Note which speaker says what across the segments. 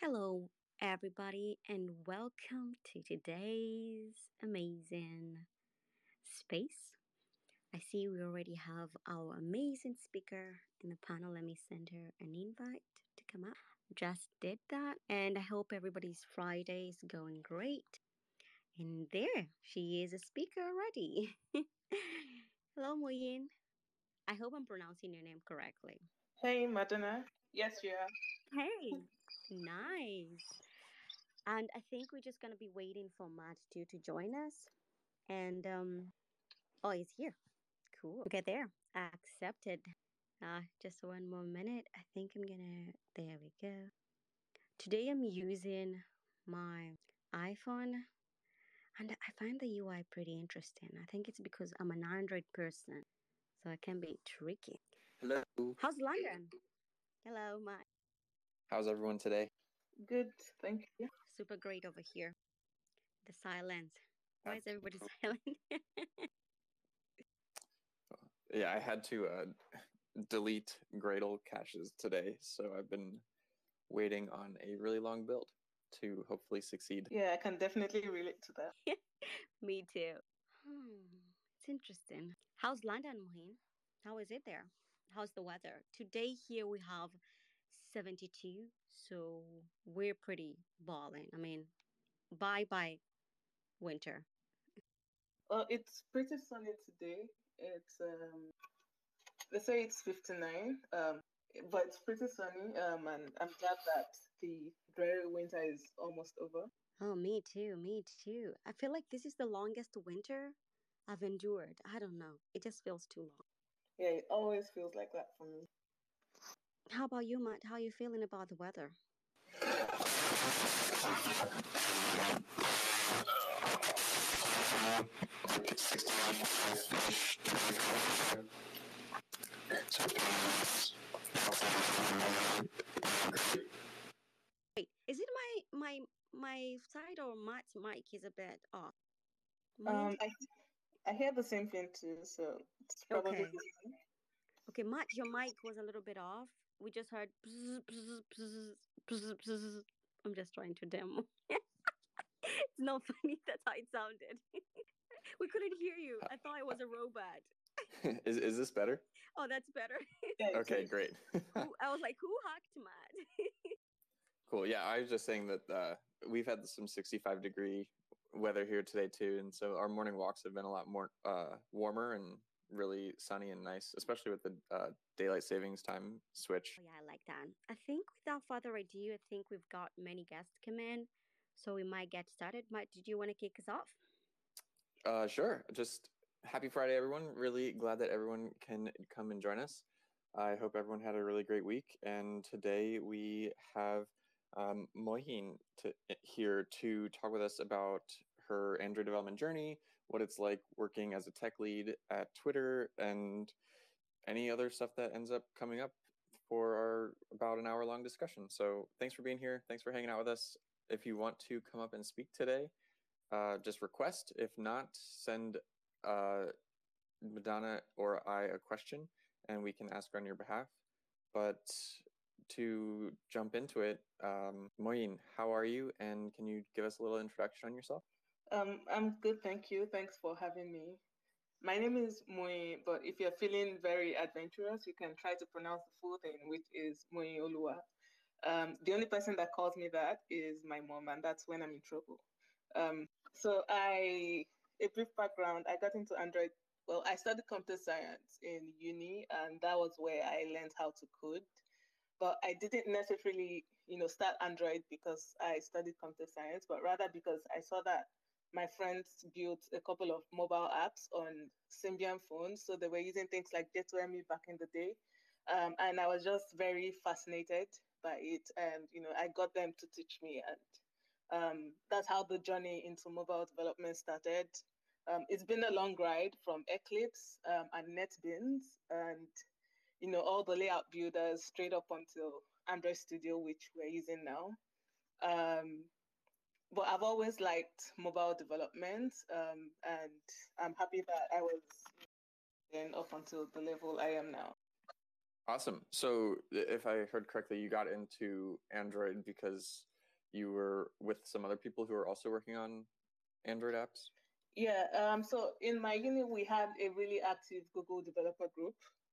Speaker 1: Hello, everybody, and welcome to today's amazing space. I see we already have our amazing speaker in the panel. Let me send her an invite to come up. Just did that, and I hope everybody's Friday is going great. And there, she is a speaker already. Hello, Moyin. I hope I'm pronouncing your name correctly.
Speaker 2: Hey, Madonna. Yes, you are.
Speaker 1: Hey, nice. And I think we're just gonna be waiting for Matt too to join us. And oh, he's here. Cool. Okay, there. Accepted. Just one more minute. I think I'm gonna. There we go. Today I'm using my iPhone, and I find the UI pretty interesting. I think it's because I'm an Android person, so it can be tricky.
Speaker 3: Hello.
Speaker 1: How's London? Hello, Matt.
Speaker 3: How's everyone today?
Speaker 2: Good, thank you.
Speaker 1: Super great over here. The silence. Why is everybody
Speaker 3: Cool.
Speaker 1: silent?
Speaker 3: Yeah, I had to delete Gradle caches today, so I've been waiting on a really long build to hopefully succeed.
Speaker 2: Yeah, I can definitely relate to that.
Speaker 1: Me too. It's interesting. How's London, Mohin? How is it there? How's the weather? Today here we have 72, so we're pretty balling. I mean, bye bye winter.
Speaker 2: It's pretty sunny today. They say it's 59. But it's pretty sunny. And I'm glad that the dreary winter is almost over.
Speaker 1: Oh, me too, me too. I feel like this is the longest winter I've endured. I don't know. It just feels too long.
Speaker 2: Yeah, it always feels like that for me.
Speaker 1: How about you, Matt? How are you feeling about the weather? Wait, is it my side or Matt's mic is a bit off? Mohin?
Speaker 2: Um, I I hear the same thing too, so it's probably
Speaker 1: Okay. Okay, Matt, your mic was a little bit off. We just heard bzz, bzz, bzz, bzz, bzz. I'm just trying to demo. It's not funny. That's how it sounded. We couldn't hear you. I thought it was a robot.
Speaker 3: Is this better?
Speaker 1: Oh, that's better.
Speaker 2: yeah, it
Speaker 3: Okay,
Speaker 2: is.
Speaker 3: great.
Speaker 1: I was like, who hacked Matt?
Speaker 3: Cool. Yeah, I was just saying that we've had some 65-degree weather here today too, and so our morning walks have been a lot more warmer and really sunny and nice, especially with the daylight savings time switch.
Speaker 1: Oh, yeah, I like that. I think without further ado, I think we've got many guests come in, so we might get started. Matt, did you want to kick us off?
Speaker 3: Sure. Just happy Friday, everyone. Really glad that everyone can come and join us. I hope everyone had a really great week. And today we have Mohin here to talk with us about her Android development journey, what it's like working as a tech lead at Twitter, and any other stuff that ends up coming up for our about an hour long discussion. So thanks for being here. Thanks for hanging out with us. If you want to come up and speak today, just request. If not, send Madonna or I a question and we can ask on your behalf. But to jump into it, Moyin, how are you? And can you give us a little introduction on yourself?
Speaker 2: I'm good, thank you. Thanks for having me. My name is Mui, but if you're feeling very adventurous, you can try to pronounce the full thing, which is Mui Olua. The only person that calls me that is my mom, and that's when I'm in trouble. So a brief background, I got into Android. Well, I studied computer science in uni, and that was where I learned how to code. But I didn't necessarily, start Android because I studied computer science, but rather because I saw that my friends built a couple of mobile apps on Symbian phones. So they were using things like J2ME back in the day. And I was just very fascinated by it. And, I got them to teach me. And that's how the journey into mobile development started. It's been a long ride from Eclipse and NetBeans and all the layout builders straight up until Android Studio, which we're using now. Um, but I've always liked mobile development, and I'm happy that I was then up until the level I am now.
Speaker 3: Awesome. So, if I heard correctly, you got into Android because you were with some other people who are also working on Android apps?
Speaker 2: Yeah, so in my uni, we had a really active Google developer group.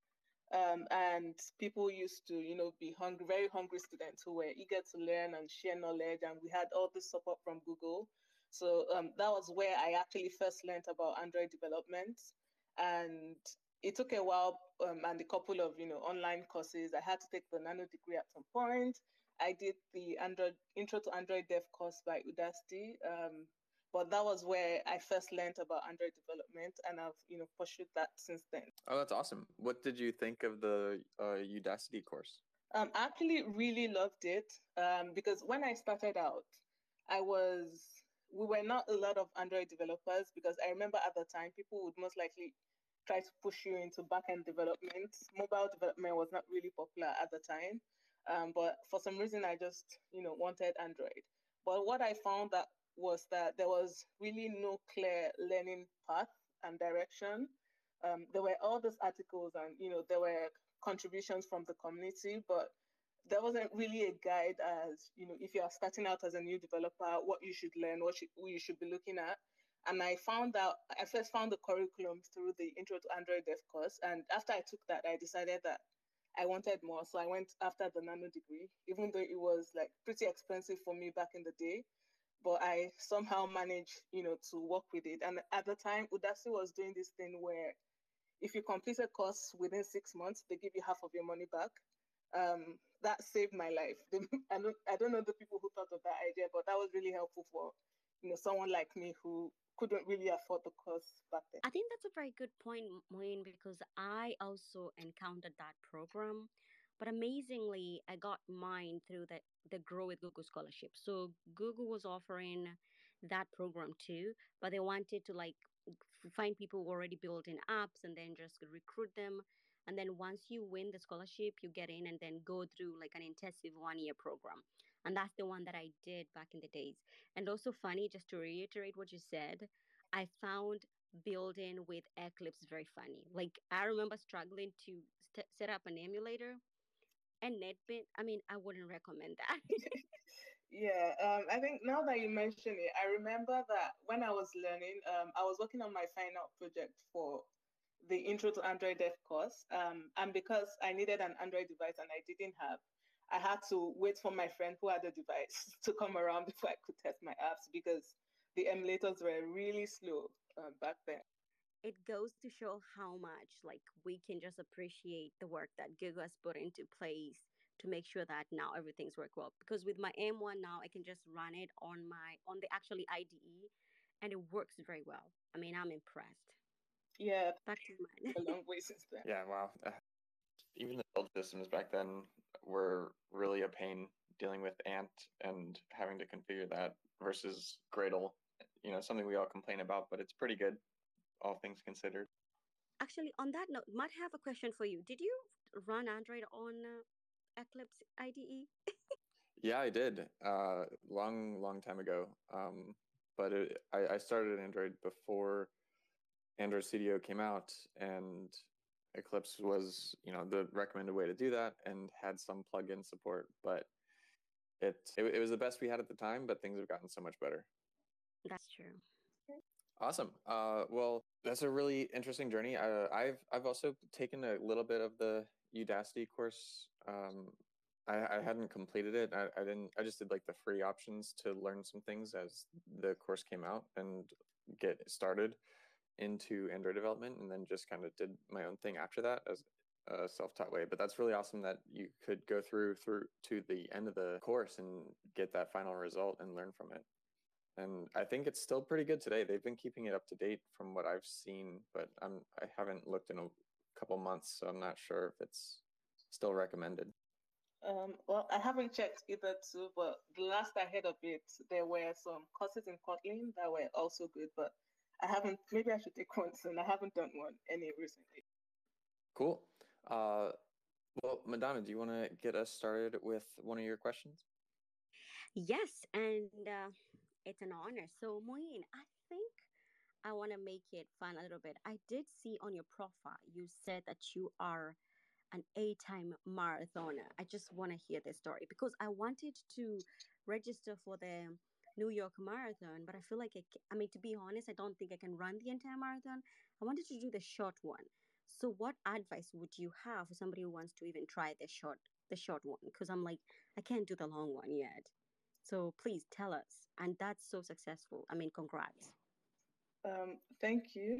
Speaker 2: And people used to, be hungry, very hungry students who were eager to learn and share knowledge. And we had all this support from Google. So that was where I actually first learned about Android development. And it took a while and a couple of, online courses. I had to take the nano degree at some point. I did the Intro to Android Dev course by Udacity. But that was where I first learned about Android development, and I've pursued that since then.
Speaker 3: Oh, that's awesome. What did you think of the Udacity course?
Speaker 2: I actually really loved it because when I started out, I was we were not a lot of Android developers because I remember at the time people would most likely try to push you into backend development. Mobile development was not really popular at the time, but for some reason I just wanted Android. But what I found that was that there was really no clear learning path and direction. There were all these articles and there were contributions from the community, but there wasn't really a guide as if you are starting out as a new developer, what you should learn, what you should be looking at. And I first found the curriculum through the Intro to Android Dev course, and after I took that, I decided that I wanted more, so I went after the nano degree, even though it was like pretty expensive for me back in the day. But I somehow managed, to work with it. And at the time, Udacity was doing this thing where if you complete a course within 6 months, they give you half of your money back. That saved my life. I don't know the people who thought of that idea, but that was really helpful for someone like me who couldn't really afford the course back then.
Speaker 1: I think that's a very good point, Moin, because I also encountered that program. But amazingly, I got mine through the Grow with Google scholarship. So Google was offering that program too, but they wanted to like find people who already built in apps and then just recruit them. And then once you win the scholarship, you get in and then go through like an intensive 1 year program. And that's the one that I did back in the days. And also funny, just to reiterate what you said, I found building with Eclipse very funny. Like I remember struggling to set up an emulator and NetBeans. I mean, I wouldn't recommend that.
Speaker 2: Yeah, I think now that you mention it, I remember that when I was learning, I was working on my final project for the Intro to Android Dev course. And because I needed an Android device and I didn't have, I had to wait for my friend who had a device to come around before I could test my apps because the emulators were really slow back then.
Speaker 1: It goes to show how much like we can just appreciate the work that Google has put into place to make sure that now everything's work well. Because with my M1 now, I can just run it on the actually IDE, and it works very well. I mean, I'm impressed.
Speaker 2: Yeah,
Speaker 1: Back to mine.
Speaker 2: a long way since then.
Speaker 3: Yeah, wow. Even the build systems back then were really a pain dealing with Ant and having to configure that versus Gradle. Something we all complain about, but it's pretty good, all things considered.
Speaker 1: Actually, on that note, Matt, I have a question for you. Did you run Android on Eclipse IDE?
Speaker 3: Yeah, I did. Long, long time ago. But I started Android before Android Studio came out, and Eclipse was, the recommended way to do that, and had some plugin support. But it was the best we had at the time. But things have gotten so much better.
Speaker 1: That's true.
Speaker 3: Awesome. Well, that's a really interesting journey. I've also taken a little bit of the Udacity course. I hadn't completed it. I didn't. I just did like the free options to learn some things as the course came out and get started into Android development, and then just kind of did my own thing after that as a self-taught way. But that's really awesome that you could go through to the end of the course and get that final result and learn from it. And I think it's still pretty good today. They've been keeping it up to date from what I've seen, but I haven't looked in a couple months, so I'm not sure if it's still recommended.
Speaker 2: Well, I haven't checked either too, but the last I heard of it, there were some courses in Kotlin that were also good, but I haven't, maybe I should take one soon. I haven't done one any recently.
Speaker 3: Cool. Well, Madonna, do you want to get us started with one of your questions?
Speaker 1: Yes, and it's an honor. So, Moeen, I think I want to make it fun a little bit. I did see on your profile you said that you are an 8-time marathoner. I just want to hear this story because I wanted to register for the New York Marathon, but I feel like I mean, to be honest, I don't think I can run the entire marathon. I wanted to do the short one. So, what advice would you have for somebody who wants to even try the short one? Because I'm like, I can't do the long one yet. So please tell us. And that's so successful. I mean, congrats.
Speaker 2: Thank you.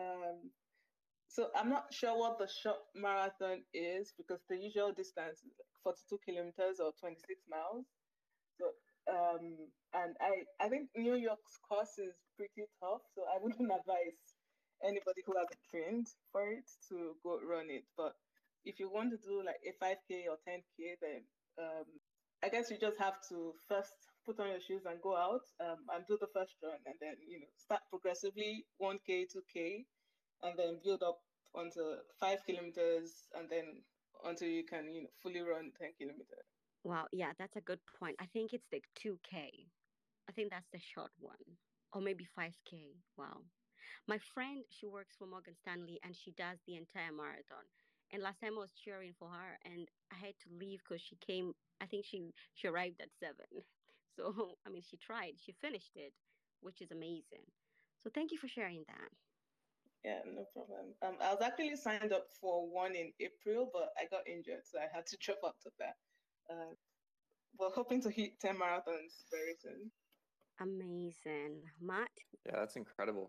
Speaker 2: So I'm not sure what the short marathon is because the usual distance is like 42 kilometers or 26 miles. So and I think New York's course is pretty tough, so I wouldn't advise anybody who hasn't trained for it to go run it. But if you want to do like a 5K or 10K, then I guess you just have to first put on your shoes and go out and do the first run, and then start progressively 1K, 2K, and then build up onto 5 kilometers, and then until you can fully run 10 kilometers.
Speaker 1: Wow. Yeah, that's a good point. I think it's like 2K. I think that's the short one. Or maybe 5K. Wow. My friend, she works for Morgan Stanley and she does the entire marathon. And last time I was cheering for her and I had to leave because she came, I think she arrived at 7. So, I mean, she tried, she finished it, which is amazing. So, thank you for sharing that.
Speaker 2: Yeah, no problem. I was actually signed up for one in April, but I got injured, so I had to drop out of that. Uh, but hoping to hit 10 marathons very soon.
Speaker 1: Amazing. Matt?
Speaker 3: Yeah, that's incredible.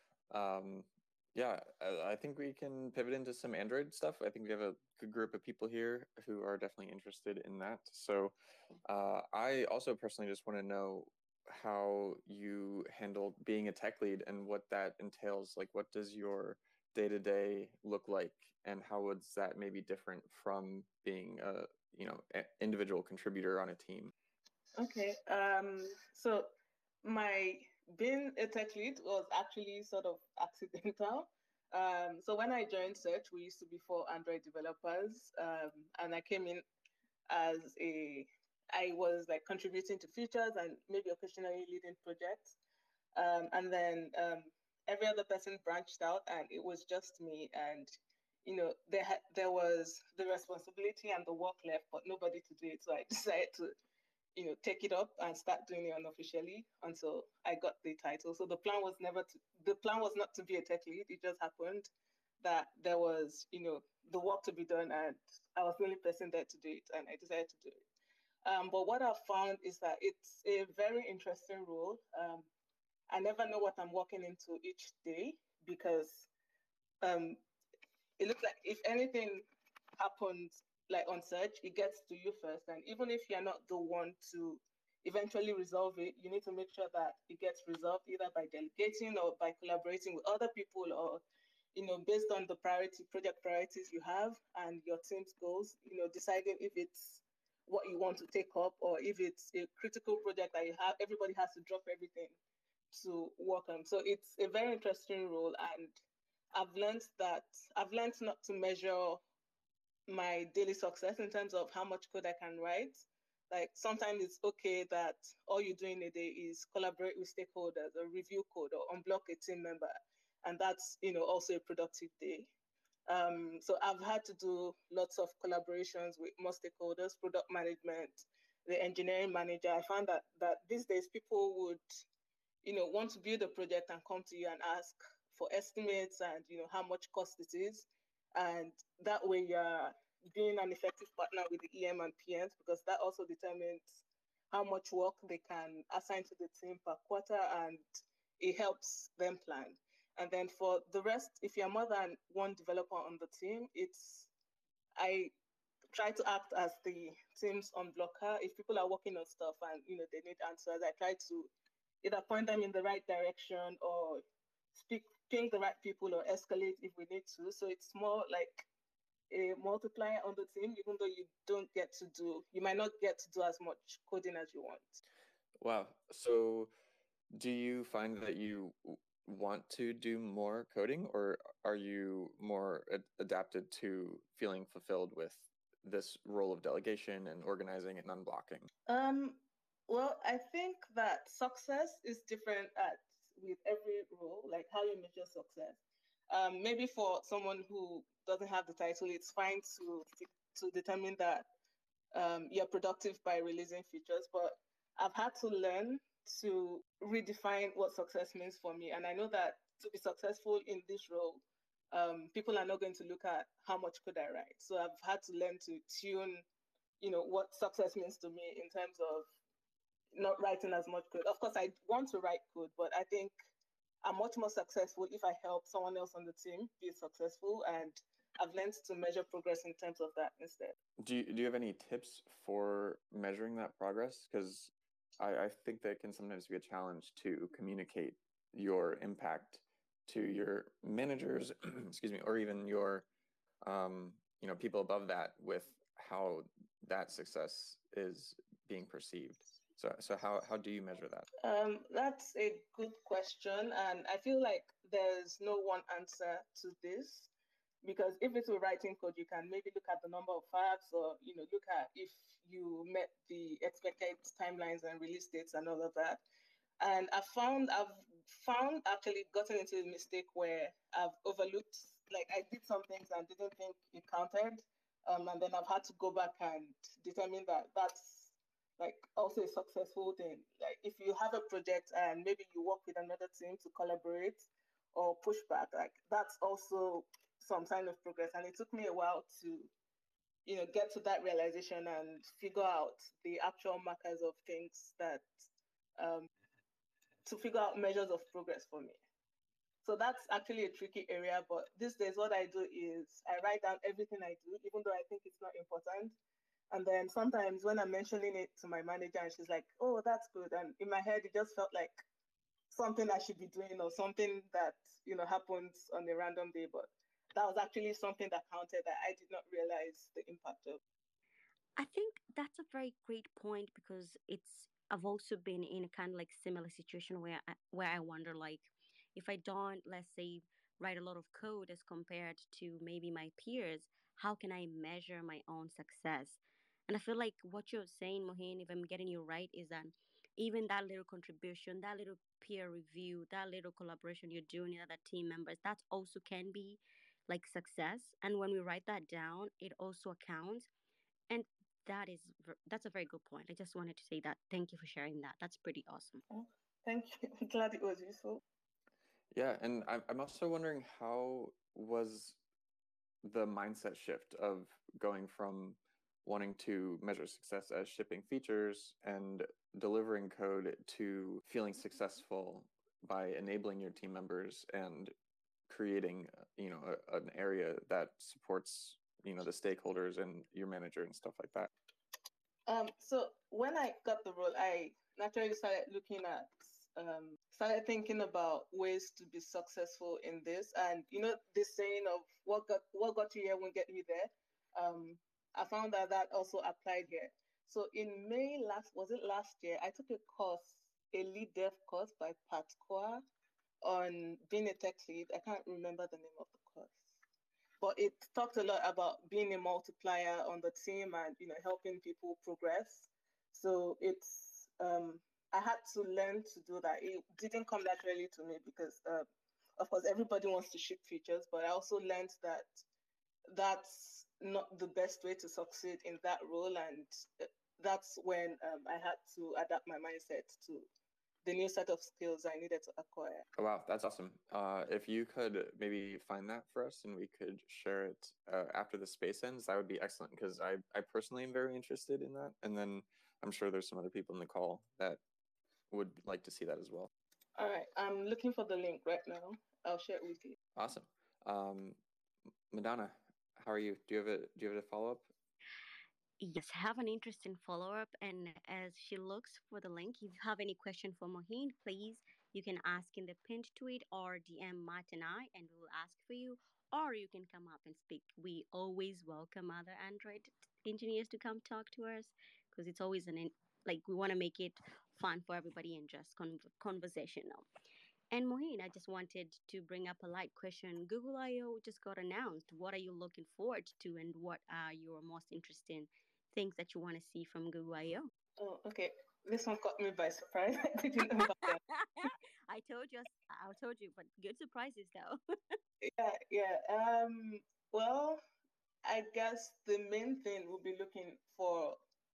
Speaker 3: Yeah, I think we can pivot into some Android stuff. I think we have a good group of people here who are definitely interested in that. So I also personally just want to know how you handled being a tech lead and what that entails. Like, what does your day-to-day look like, and how would that maybe different from being a individual contributor on a team?
Speaker 2: Okay. So my being a tech lead was actually sort of accidental. So when I joined Search, we used to be for Android developers, and I came in as I was like contributing to features and maybe occasionally leading projects. And then every other person branched out, and it was just me. And there was the responsibility and the work left, but nobody to do it. So I decided to take it up and start doing it unofficially until I got the title. So the plan was not to be a tech lead. It just happened that there was the work to be done, and I was the only person there to do it, and I decided to do it. But what I've found is that it's a very interesting role. I never know what I'm walking into each day because um, it looks like if anything happens like on Search, it gets to you first. And even if you're not the one to eventually resolve it, you need to make sure that it gets resolved either by delegating or by collaborating with other people, or based on the project priorities you have and your team's goals, deciding if it's what you want to take up, or if it's a critical project that you have, everybody has to drop everything to work on. So it's a very interesting role, and I've learned not to measure my daily success in terms of how much code I can write. Like sometimes it's okay that all you do in a day is collaborate with stakeholders or review code or unblock a team member, and that's also a productive day. So I've had to do lots of collaborations with more stakeholders, product management, the engineering manager. I found that these days people would want to build a project and come to you and ask for estimates and how much cost it is, and that way you're being an effective partner with the EM and PMs, because that also determines how much work they can assign to the team per quarter, and it helps them plan. And then for the rest, if you're more than one developer on the team, I try to act as the team's unblocker. If people are working on stuff and they need answers, I try to either point them in the right direction or ping the right people or escalate if we need to. So it's more like a multiplier on the team, even though you might not get to do as much coding as you want.
Speaker 3: Wow. So do you find that you want to do more coding, or are you more adapted to feeling fulfilled with this role of delegation and organizing and unblocking?
Speaker 2: Well, I think that success is different with every role, like how you measure success. Maybe for someone who doesn't have the title, it's fine to determine that you're productive by releasing features. But I've had to learn to redefine what success means for me. And I know that to be successful in this role, people are not going to look at how much code I write. So I've had to learn to tune, what success means to me in terms of not writing as much code. Of course, I want to write code, but I think I'm much more successful if I help someone else on the team be successful. And I've learned to measure progress in terms of that instead.
Speaker 3: Do you have any tips for measuring that progress? Because I think that can sometimes be a challenge to communicate your impact to your managers, excuse me, or even your people above that with how that success is being perceived. So how do you measure that?
Speaker 2: That's a good question, and I feel like there's no one answer to this. Because if it's a writing code, you can maybe look at the number of fabs, or look at if you met the expected timelines and release dates and all of that. And I've found actually gotten into a mistake where I've overlooked, like I did some things and didn't think it counted, and then I've had to go back and determine that that's like also a successful thing. Like if you have a project and maybe you work with another team to collaborate or push back, like that's also some sign of progress. And it took me a while to, get to that realization and figure out the actual markers of things that, um, to figure out measures of progress for me. So that's actually a tricky area. But these days, what I do is I write down everything I do, even though I think it's not important. And then sometimes when I'm mentioning it to my manager and she's like, oh, that's good. And in my head, it just felt like something I should be doing or something that, happens on a random day. But that was actually something that counted that I did not realize the impact of.
Speaker 1: I think that's a very great point because I've also been in a kind of like similar situation where I wonder like if I don't, let's say, write a lot of code as compared to maybe my peers, how can I measure my own success? And I feel like what you're saying, Mohin, if I'm getting you right, is that even that little contribution, that little peer review, that little collaboration you're doing with other team members, that also can be like success. And when we write that down, it also accounts. And that's a very good point. I just wanted to say that. Thank you for sharing that. That's pretty awesome.
Speaker 2: Oh, thank you. I'm glad it was useful.
Speaker 3: Yeah, and I'm also wondering, how was the mindset shift of going from wanting to measure success as shipping features and delivering code to feeling successful by enabling your team members and creating an area that supports the stakeholders and your manager and stuff like that?
Speaker 2: So when I got the role, I naturally started thinking about ways to be successful in this. And this saying of what got you here won't get you there. I found that also applied here. So in May last year, I took a lead dev course by Pat Koa on being a tech lead. I can't remember the name of the course, but it talked a lot about being a multiplier on the team and helping people progress. So I had to learn to do that. It didn't come naturally to me because of course everybody wants to ship features, but I also learned that that's not the best way to succeed in that role. And that's when I had to adapt my mindset to the new set of skills I needed to acquire.
Speaker 3: Oh, wow, that's awesome. If you could maybe find that for us and we could share it after the space ends, that would be excellent, because I personally am very interested in that. And then I'm sure there's some other people in the call that would like to see that as well.
Speaker 2: All right, I'm looking for the link right now. I'll share it with you.
Speaker 3: Awesome. Madonna, how are you? Do you have a follow up?
Speaker 1: Yes, have an interesting follow up. And as she looks for the link, if you have any question for Mohin, please, you can ask in the pinned tweet or DM Matt and I, and we will ask for you. Or you can come up and speak. We always welcome other Android engineers to come talk to us because it's always like we want to make it fun for everybody and just conversational. And Mohin, I just wanted to bring up a light question. Google I/O just got announced. What are you looking forward to, and what are your most interesting things that you want to see from Google I/O?
Speaker 2: Oh, okay. This one caught me by surprise. I didn't know about that.
Speaker 1: I told you, but good surprises though.
Speaker 2: Yeah, yeah. Well, I guess the main thing we'll be looking for,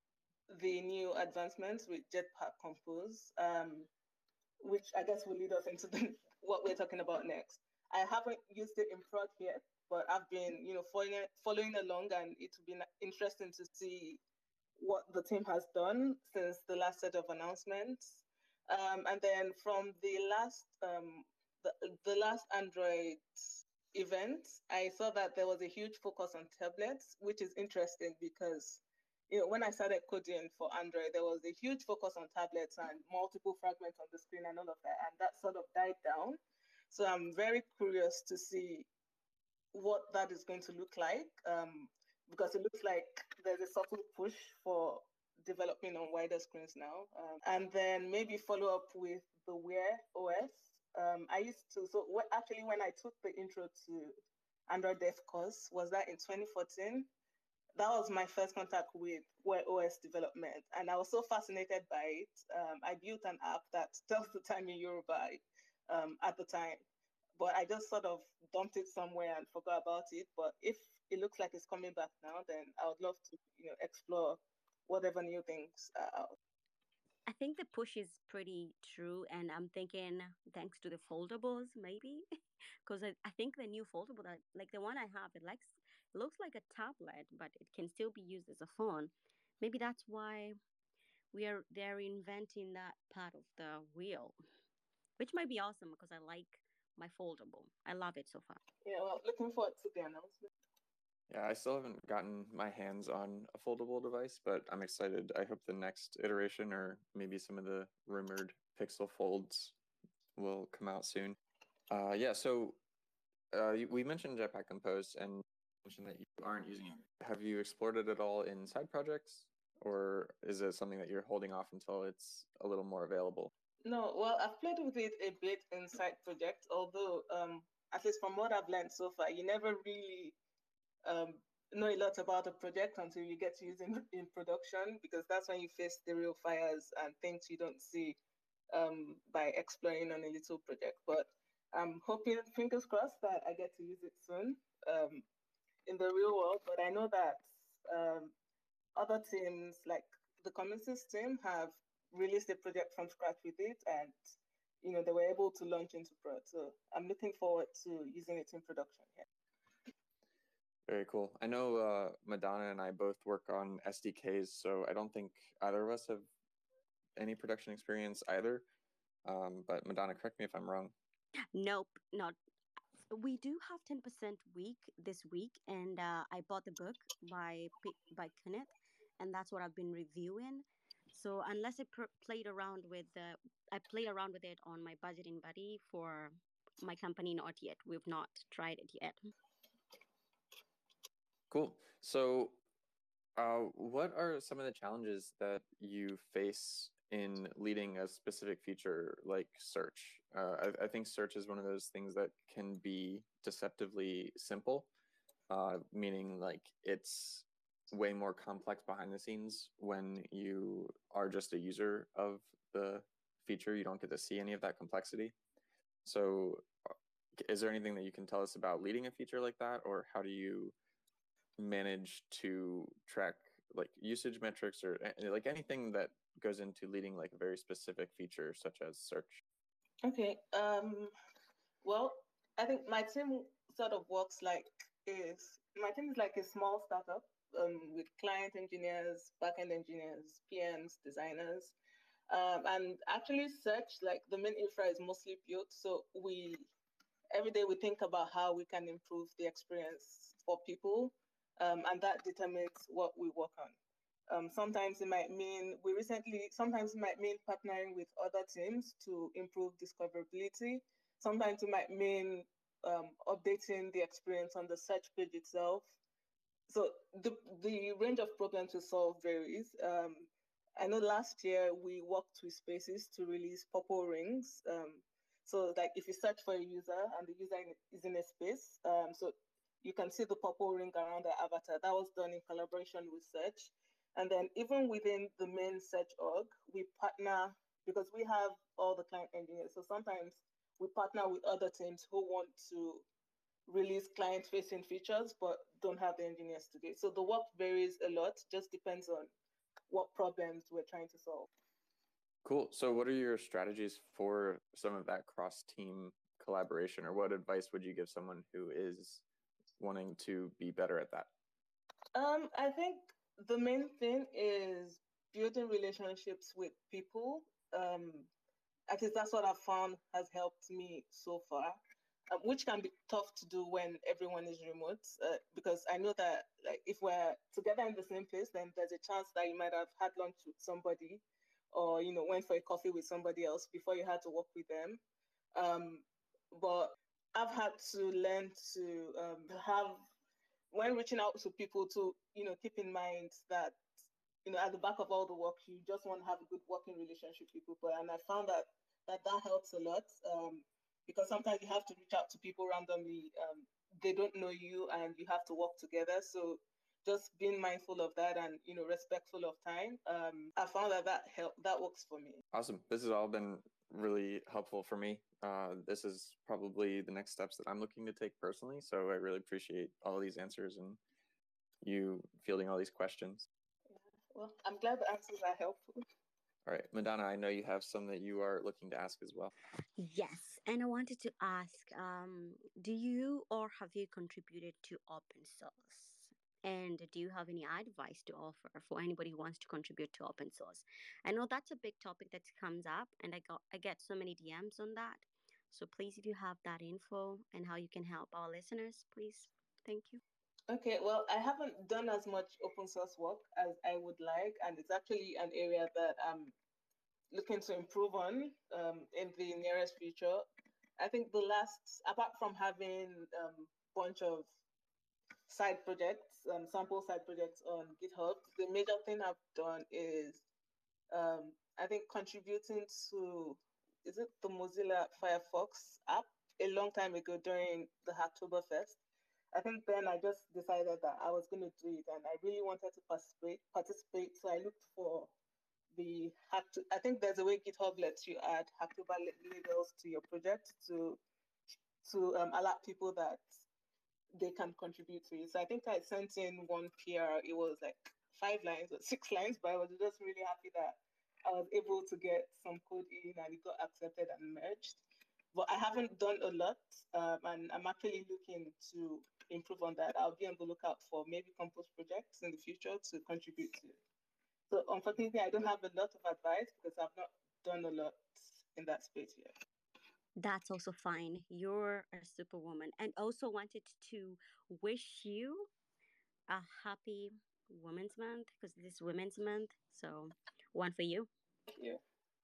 Speaker 2: the new advancements with Jetpack Compose, which I guess will lead us into what we're talking about next. I haven't used it in prod yet, but I've been, following along, and it's been interesting to see what the team has done since the last set of announcements. And then from the last Android event, I saw that there was a huge focus on tablets, which is interesting because when I started coding for Android, there was a huge focus on tablets and multiple fragments on the screen and all of that, and that sort of died down. So I'm very curious to see what that is going to look like, because it looks like there's a subtle push for developing on wider screens now. And then maybe follow up with the Wear OS. I used to, actually when I took the intro to Android Dev course, was that in 2014? That was my first contact with Wear OS development. And I was so fascinated by it. I built an app that tells the time in Yoruba at the time. But I just sort of dumped it somewhere and forgot about it. But if it looks like it's coming back now, then I would love to, explore whatever new things are out.
Speaker 1: I think the push is pretty true, and I'm thinking thanks to the foldables, maybe, because I think the new foldable, like the one I have, it looks like a tablet, but it can still be used as a phone. Maybe that's why they're inventing that part of the wheel, which might be awesome because I like my foldable. I love it so far.
Speaker 2: Yeah, well, looking forward to the announcement.
Speaker 3: Yeah, I still haven't gotten my hands on a foldable device, but I'm excited. I hope the next iteration, or maybe some of the rumored Pixel Folds, will come out soon. Yeah, so we mentioned Jetpack Compose and mentioned that you aren't using it. Have you explored it at all in side projects, or is it something that you're holding off until it's a little more available?
Speaker 2: No, well, I've played with it a bit in side projects, although at least from what I've learned so far, you never really know a lot about a project until you get to use it in production, because that's when you face the real fires and things you don't see by exploring on a little project. But I'm hoping, fingers crossed, that I get to use it soon in the real world. But I know that other teams, like the Communities team, have released a project from scratch with it, and they were able to launch into prod. So I'm looking forward to using it in production here.
Speaker 3: Very cool. I know Madonna and I both work on SDKs, so I don't think either of us have any production experience either. But Madonna, correct me if I'm wrong.
Speaker 1: Nope, not. We do have 10% week this week, and I bought the book by Kenneth, and that's what I've been reviewing. So unless played around with I played around with it on my budgeting buddy for my company. Not yet. We've not tried it yet.
Speaker 3: Cool. So, what are some of the challenges that you face in leading a specific feature like search? I think search is one of those things that can be deceptively simple, meaning like it's way more complex behind the scenes when you are just a user of the feature. You don't get to see any of that complexity. So, is there anything that you can tell us about leading a feature like that, or how do you manage to track like usage metrics or like anything that goes into leading like a very specific feature such as search?
Speaker 2: Okay. Well, I think my team sort of works like my team is like a small startup with client engineers, backend engineers, PMs, designers. And actually search, like the main infra is mostly built. So every day we think about how we can improve the experience for people. And that determines what we work on. Sometimes it might mean sometimes it might mean partnering with other teams to improve discoverability. Sometimes it might mean updating the experience on the search page itself. So the range of problems we solve varies. I know last year we worked with Spaces to release purple rings. So like if you search for a user and the user is in a space, so you can see the purple ring around the avatar. That was done in collaboration with Search. And then even within the main Search org, we partner because we have all the client engineers. So sometimes we partner with other teams who want to release client-facing features but don't have the engineers today. So the work varies a lot, just depends on what problems we're trying to solve.
Speaker 3: Cool. So what are your strategies for some of that cross-team collaboration, or what advice would you give someone who is wanting to be better at that?
Speaker 2: I think the main thing is building relationships with people. At least that's what I've found has helped me so far, which can be tough to do when everyone is remote, because I know that like if we're together in the same place, then there's a chance that you might have had lunch with somebody, or went for a coffee with somebody else before you had to work with them. But I've had to learn to have when reaching out to people to keep in mind that at the back of all the work you just want to have a good working relationship with people, and I found that helps a lot, because sometimes you have to reach out to people randomly. They don't know you and you have to work together, so just being mindful of that and respectful of time. I found that works for me.
Speaker 3: Awesome. This has all been really helpful for me. This is probably the next steps that I'm looking to take personally, so I really appreciate all of these answers and you fielding all these questions.
Speaker 2: Yeah. Well, I'm glad the answers are helpful.
Speaker 3: All right, Madonna, I know you have some that you are looking to ask as well.
Speaker 1: Yes, and I wanted to ask, do you or have you contributed to open source? And do you have any advice to offer for anybody who wants to contribute to open source? I know that's a big topic that comes up, and I get so many DMs on that. So please, if you have that info and how you can help our listeners, please, thank you.
Speaker 2: Okay, well, I haven't done as much open source work as I would like, and it's actually an area that I'm looking to improve on in the nearest future. I think apart from having a bunch of side projects, sample side projects on GitHub, the major thing I've done is I think contributing to, is it the Mozilla Firefox app a long time ago during the Hacktoberfest. I think then I just decided that I was going to do it and I really wanted to participate. So I looked for I think there's a way GitHub lets you add Hacktober labels to your project to alert people that they can contribute to it. So I think I sent in one PR. It was like 5 lines or 6 lines, but I was just really happy that I was able to get some code in and it got accepted and merged. But I haven't done a lot, and I'm actually looking to improve on that. I'll be on the lookout for maybe compost projects in the future to contribute to. So unfortunately, I don't have a lot of advice because I've not done a lot in that space yet.
Speaker 1: That's also fine. You're a superwoman. And also wanted to wish you a happy Women's Month because this is Women's Month. So one for you.
Speaker 2: Thank you.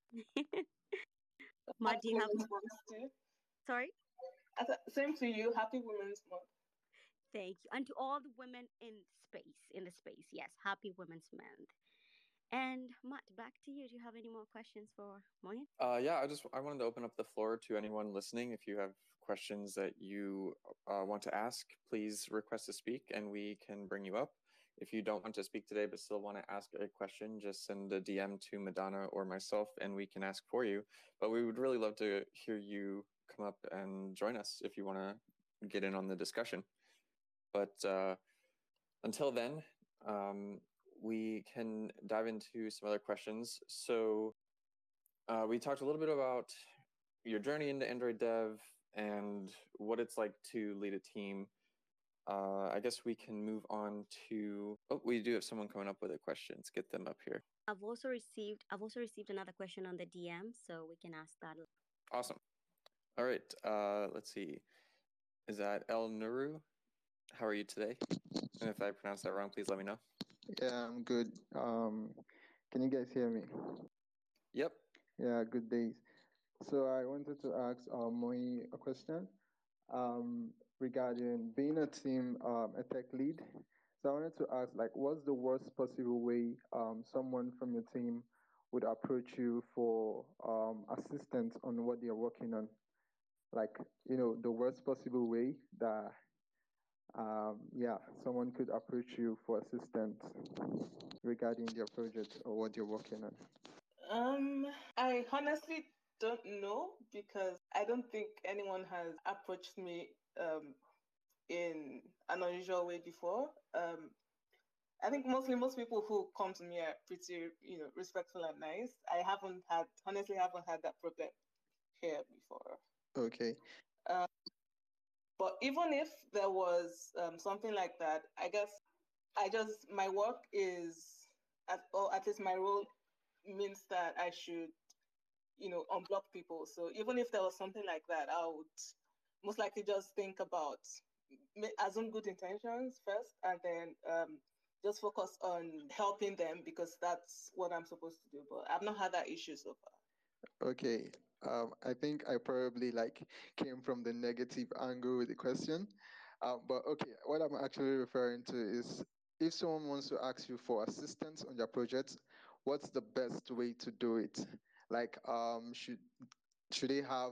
Speaker 1: Matt, do you have?
Speaker 2: Women's Month too.
Speaker 1: Sorry.
Speaker 2: Same to you. Happy Women's Month.
Speaker 1: Thank you, and to all the women in the space. Yes, happy Women's Month. And Matt, back to you. Do you have any more questions for Moyen?
Speaker 3: Yeah, I wanted to open up the floor to anyone listening. If you have questions that you want to ask, please request to speak and we can bring you up. If you don't want to speak today but still want to ask a question, just send a DM to Madonna or myself and we can ask for you. But we would really love to hear you come up and join us if you want to get in on the discussion. But until then, we can dive into some other questions. So we talked a little bit about your journey into Android dev and what it's like to lead a team. I guess we can move on to, we do have someone coming up with a question. Let's get them up here.
Speaker 1: I've also received another question on the DM, so we can ask that.
Speaker 3: Awesome. All right. Let's see. Is that El Nuru? How are you today? And if I pronounce that wrong, please let me know.
Speaker 4: Yeah, I'm good. Can you guys hear me?
Speaker 3: Yep.
Speaker 4: Yeah, good days. So I wanted to ask Moi a question regarding being a team, a tech lead. So I wanted to ask, like, what's the worst possible way someone from your team would approach you for assistance on what they're working on? Like, the worst possible way that someone could approach you for assistance regarding their project or what you're working on.
Speaker 2: I honestly don't know because I don't think anyone has approached me in an unusual way before. I think most people who come to me are pretty, respectful and nice. I honestly haven't had that problem here before.
Speaker 4: Okay.
Speaker 2: Uh, but even if there was something like that, I guess my work is, or at least my role means that I should, unblock people. So even if there was something like that, I would most likely just think about, assume good intentions first, and then just focus on helping them because that's what I'm supposed to do. But I've not had that issue so far.
Speaker 4: Okay. I think I probably like came from the negative angle with the question. But okay, what I'm actually referring to is if someone wants to ask you for assistance on their project, what's the best way to do it? Like, should they have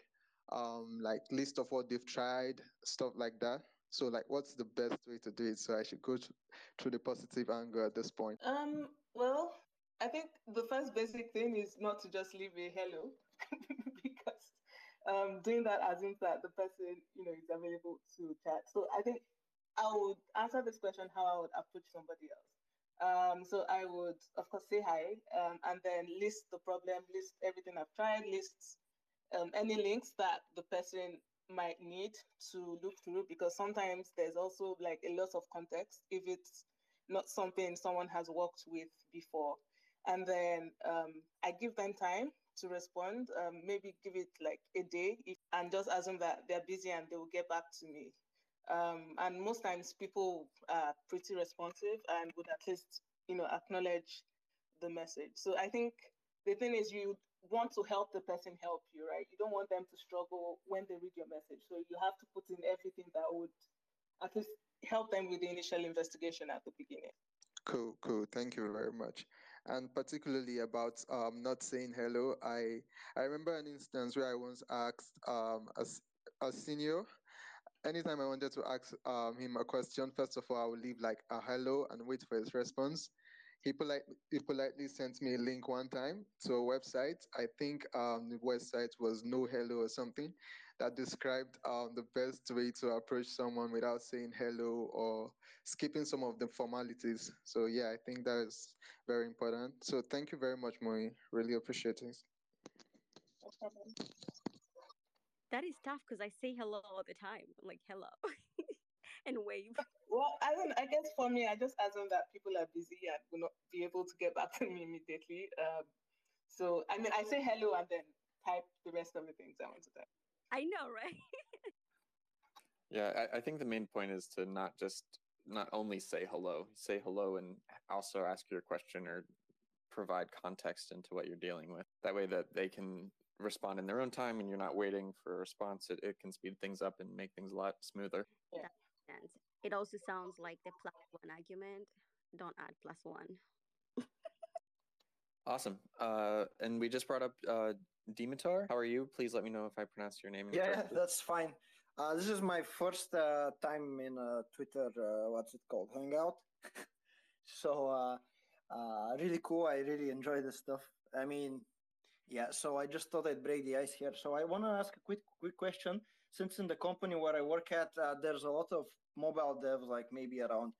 Speaker 4: like list of what they've tried, stuff like that? So like, what's the best way to do it? So I should go through the positive angle at this point.
Speaker 2: Well, I think the first basic thing is not to just leave a hello, because doing that assumes that the person, is available to chat. So I think I would answer this question how I would approach somebody else. So I would, of course, say hi, and then list the problem, list everything I've tried, list any links that the person might need to look through, because sometimes there's also like a lot of context if it's not something someone has worked with before. And then I give them time to respond, maybe give it like a day, and just assume that they're busy and they will get back to me. And most times people are pretty responsive and would at least, acknowledge the message. So I think the thing is, you want to help the person help you, right? You don't want them to struggle when they read your message. So you have to put in everything that would at least help them with the initial investigation at the beginning.
Speaker 4: Cool, cool. Thank you very much. And particularly about not saying hello, I remember an instance where I once asked a senior, anytime I wanted to ask him a question, first of all, I would leave like a hello and wait for his response. He politely sent me a link one time to a website. I think the website was No Hello or something that described the best way to approach someone without saying hello or skipping some of the formalities. So yeah, I think that is very important. So thank you very much, Moi. Really appreciate it.
Speaker 2: No problem.
Speaker 1: That is tough because I say hello all the time. I'm like, hello, and wave.
Speaker 2: Well, I guess for me, I just assume that people are busy and will not be able to get back to me immediately. So I mean, I say hello and then type the rest of the things I want to type.
Speaker 1: I know, right?
Speaker 3: Yeah, I think the main point is to not only say hello and also ask your question or provide context into what you're dealing with. That way that they can respond in their own time and you're not waiting for a response. It can speed things up and make things a lot smoother.
Speaker 2: Yeah.
Speaker 1: That makes sense. It also sounds like the +1 argument. Don't add +1.
Speaker 3: Awesome. And we just brought up Dimitar. How are you? Please let me know if I pronounce your name
Speaker 5: Yeah,
Speaker 3: incorrectly.
Speaker 5: that's fine. This is my first time in Twitter, what's it called, Hangout. So really cool. I really enjoy this stuff. I mean, yeah. So I just thought I'd break the ice here. So I want to ask a quick question. Since in the company where I work at, there's a lot of mobile devs, like maybe around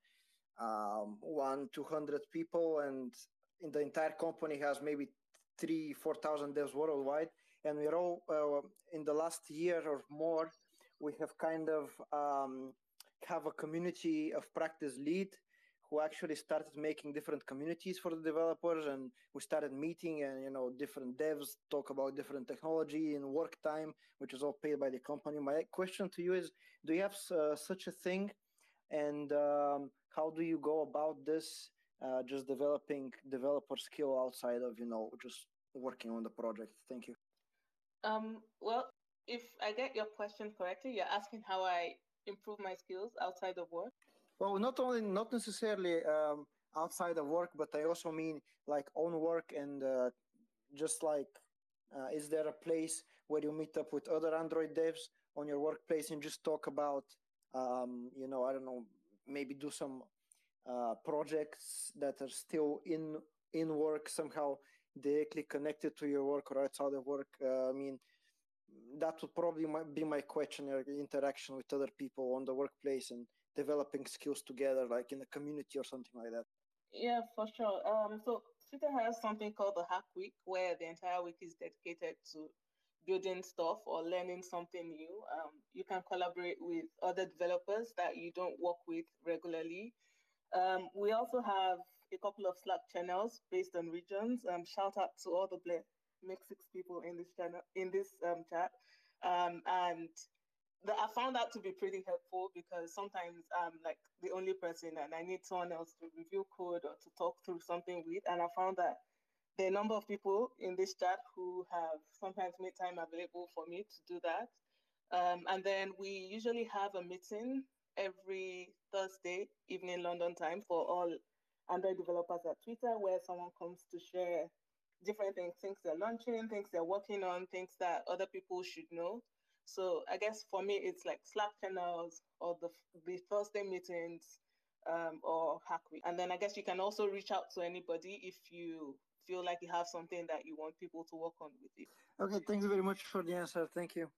Speaker 5: 200 people, and in the entire company has maybe 3,000-4,000 devs worldwide, and we're all in the last year or more, we have kind of have a community of practice lead who actually started making different communities for the developers, and we started meeting, and different devs talk about different technology in work time, which is all paid by the company. My question to you is, do you have such a thing, and how do you go about this, just developing developer skill outside of just working on the project? Thank you.
Speaker 2: Well, if I get your question correctly, you're asking how I improve my skills outside of work.
Speaker 5: Well, not necessarily outside of work, but I also mean like on work, and just like is there a place where you meet up with other Android devs on your workplace and just talk about I don't know, maybe do some projects that are still in work, somehow directly connected to your work or outside of work? I mean, that would probably be my question, interaction with other people on the workplace, and developing skills together, like in the community or something like that?
Speaker 2: Yeah, for sure. So Twitter has something called the Hack Week, where the entire week is dedicated to building stuff or learning something new. You can collaborate with other developers that you don't work with regularly. We also have a couple of Slack channels based on regions. Shout out to all the Black Mexican people in this channel, in this chat. And I found that to be pretty helpful because sometimes I'm like the only person and I need someone else to review code or to talk through something with. And I found that there are a number of people in this chat who have sometimes made time available for me to do that. And then we usually have a meeting every Thursday evening London time for all Android developers at Twitter, where someone comes to share different things they're launching, things they're working on, things that other people should know. So I guess for me, it's like Slack channels or the Thursday meetings or Hack Week. And then I guess you can also reach out to anybody if you feel like you have something that you want people to work on with you.
Speaker 5: Okay, thank you very much for the answer. Thank you.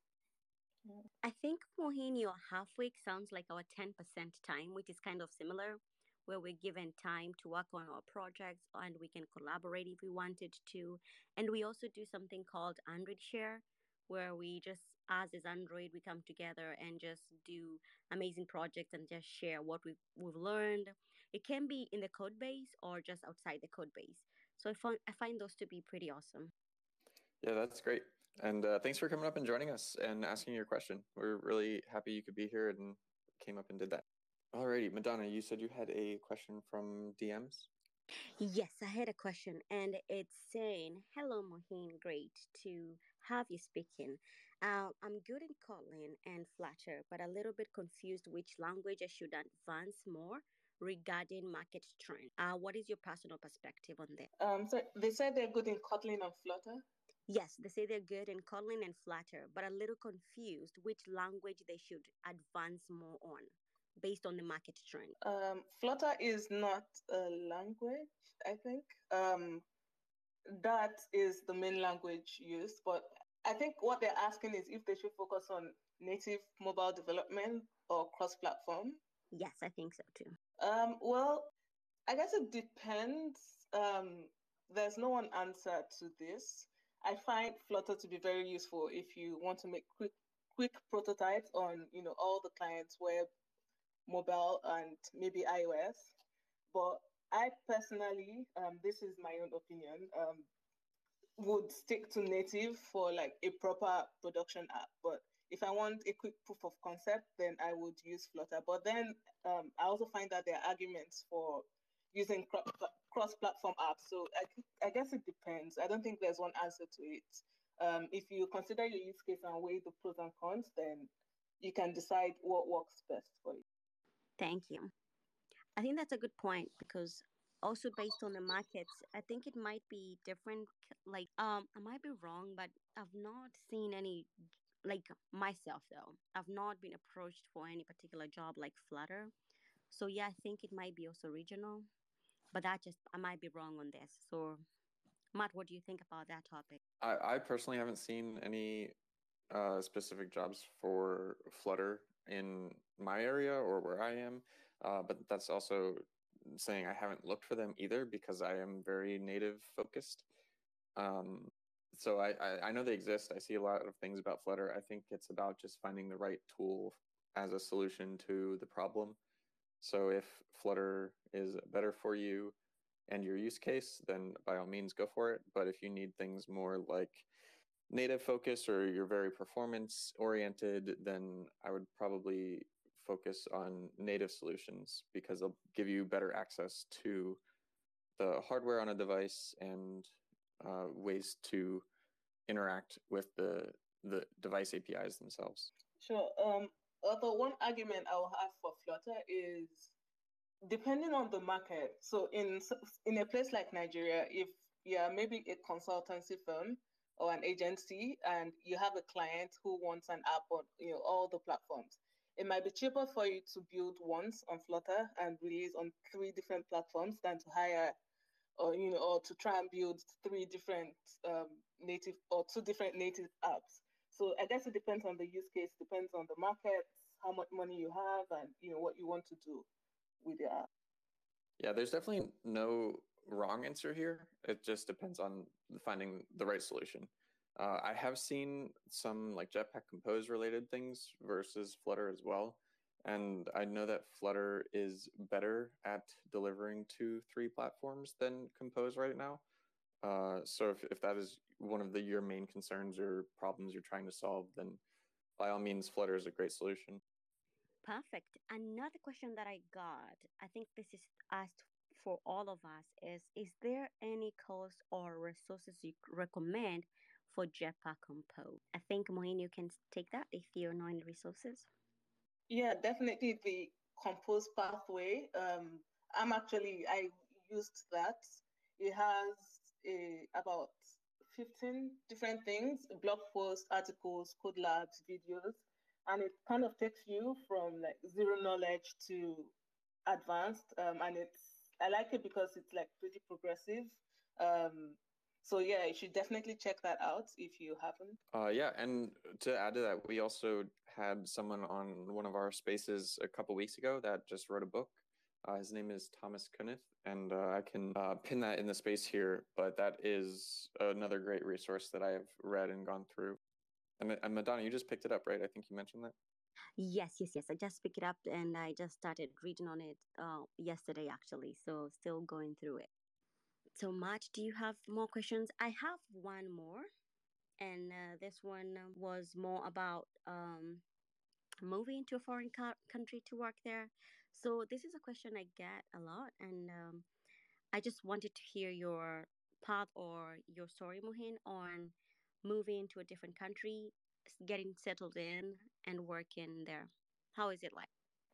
Speaker 1: I think, Mohin, your half week sounds like our 10% time, which is kind of similar, where we're given time to work on our projects and we can collaborate if we wanted to. And we also do something called Android Share, where we just, as Android, we come together and just do amazing projects and just share what we've learned. It can be in the code base or just outside the code base. So I find those to be pretty awesome.
Speaker 3: Yeah, that's great. And thanks for coming up and joining us and asking your question. We're really happy you could be here and came up and did that. Alrighty, Madonna, you said you had a question from DMs?
Speaker 1: Yes, I had a question, and it's saying, "Hello, Mohin. Great to have you speaking. I'm good in Kotlin and Flutter, but a little bit confused which language I should advance more regarding market trend. What is your personal perspective on this?"
Speaker 2: So they said they're good in Kotlin and Flutter.
Speaker 1: Yes, they say they're good in Kotlin and Flutter, but a little confused which language they should advance more on based on the market trend.
Speaker 2: Flutter is not a language, I think. That is the main language used, but I think what they're asking is if they should focus on native mobile development or cross-platform.
Speaker 1: Yes, I think so too.
Speaker 2: Well, I guess it depends. There's no one answer to this. I find Flutter to be very useful if you want to make quick prototypes on all the clients, web, mobile, and maybe iOS. But I personally, this is my own opinion, would stick to native for like a proper production app. But if I want a quick proof of concept, then I would use Flutter. But then I also find that there are arguments for using cross-platform apps. So I guess it depends. I don't think there's one answer to it. If you consider your use case and weigh the pros and cons, then you can decide what works best for you.
Speaker 1: Thank you. I think that's a good point because also based on the markets, I think it might be different. Like, I might be wrong, but I've not seen any, like myself though. I've not been approached for any particular job like Flutter. So yeah, I think it might be also regional, but I might be wrong on this. So Matt, what do you think about that topic?
Speaker 3: I personally haven't seen any specific jobs for Flutter in my area or where I am, but that's also saying I haven't looked for them either because I am very native focused. Um, so I know they exist. I see a lot of things about Flutter. I think it's about just finding the right tool as a solution to the problem. So if Flutter is better for you and your use case, then by all means go for it. But if you need things more like native focus or you're very performance oriented, then I would probably focus on native solutions because they'll give you better access to the hardware on a device and ways to interact with the device APIs themselves.
Speaker 2: Sure. Although one argument I will have for Flutter is depending on the market. So in a place like Nigeria, if you're maybe a consultancy firm or an agency and you have a client who wants an app on all the platforms, it might be cheaper for you to build once on Flutter and release on 3 different platforms than to hire or to try and build 3 different native or 2 different native apps. So I guess it depends on the use case, depends on the market, how much money you have and what you want to do with your app.
Speaker 3: Yeah, there's definitely no wrong answer here. It just depends on finding the right solution. I have seen some like Jetpack Compose related things versus Flutter as well. And I know that Flutter is better at delivering to 3 platforms than Compose right now. So if that is one of your main concerns or problems you're trying to solve, then by all means, Flutter is a great solution.
Speaker 1: Perfect. Another question that I got, I think this is asked for all of us, is there any course or resources you recommend for Jetpack Compose? I think Mohin, you can take that if you know any resources.
Speaker 2: Yeah, definitely the Compose pathway. I used that. It has about 15 different things: blog posts, articles, code labs, videos, and it kind of takes you from like zero knowledge to advanced. And I like it because it's like pretty progressive. Um, so yeah, you should definitely check that out if you haven't.
Speaker 3: Yeah, and to add to that, we also had someone on one of our spaces a couple weeks ago that just wrote a book. His name is Thomas Kunneth, and I can pin that in the space here. But that is another great resource that I have read and gone through. And Madonna, you just picked it up, right? I think you mentioned that.
Speaker 1: Yes. I just picked it up and I just started reading on it yesterday, actually. So still going through it. So, Matt, do you have more questions? I have one more, and this one was more about moving to a foreign country to work there. So, this is a question I get a lot, and I just wanted to hear your path or your story, Mohin, on moving to a different country, getting settled in, and working there. How is it like?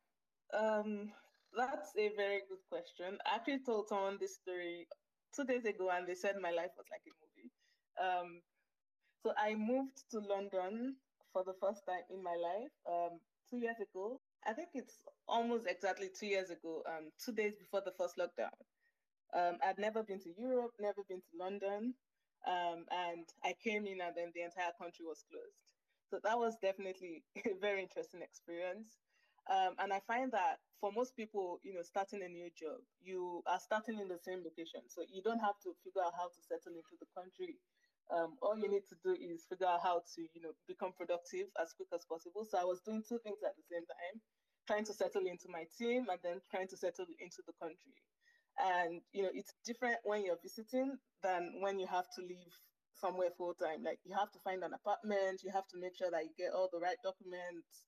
Speaker 2: Um, that's a very good question. I actually told someone this story 2 days ago, and they said my life was like a movie. Um, so I moved to London for the first time in my life 2 years ago. I think it's almost exactly 2 years ago, 2 days before the first lockdown. I'd never been to Europe, never been to London, and I came in, and then the entire country was closed. So that was definitely a very interesting experience. And I find that for most people, starting a new job, you are starting in the same location. So you don't have to figure out how to settle into the country. All you need to do is figure out how to, become productive as quick as possible. So I was doing 2 things at the same time, trying to settle into my team and then trying to settle into the country. And, it's different when you're visiting than when you have to leave somewhere full time. Like you have to find an apartment, you have to make sure that you get all the right documents.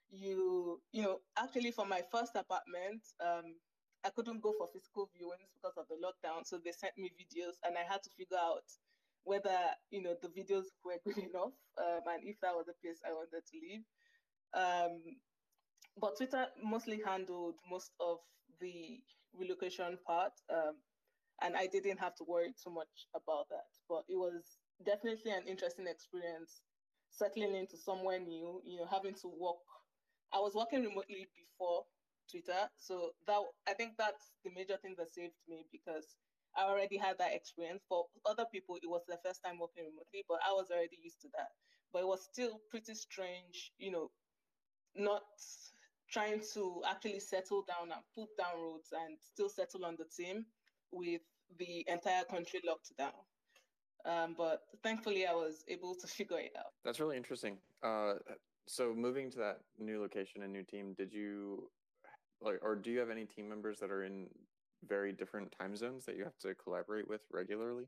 Speaker 2: Actually for my first apartment, I couldn't go for physical viewings because of the lockdown. So they sent me videos and I had to figure out whether, the videos were good enough, and if that was the place I wanted to live. But Twitter mostly handled most of the relocation part, and I didn't have to worry too much about that. But it was definitely an interesting experience settling into somewhere new, having to work. I was working remotely before Twitter, so that I think that's the major thing that saved me because I already had that experience. For other people, it was their first time working remotely, but I was already used to that. But it was still pretty strange, not trying to actually settle down and put down roots and still settle on the team with the entire country locked down. But thankfully, I was able to figure it out.
Speaker 3: That's really interesting. So moving to that new location and new team, did you or do you have any team members that are in very different time zones that you have to collaborate with regularly?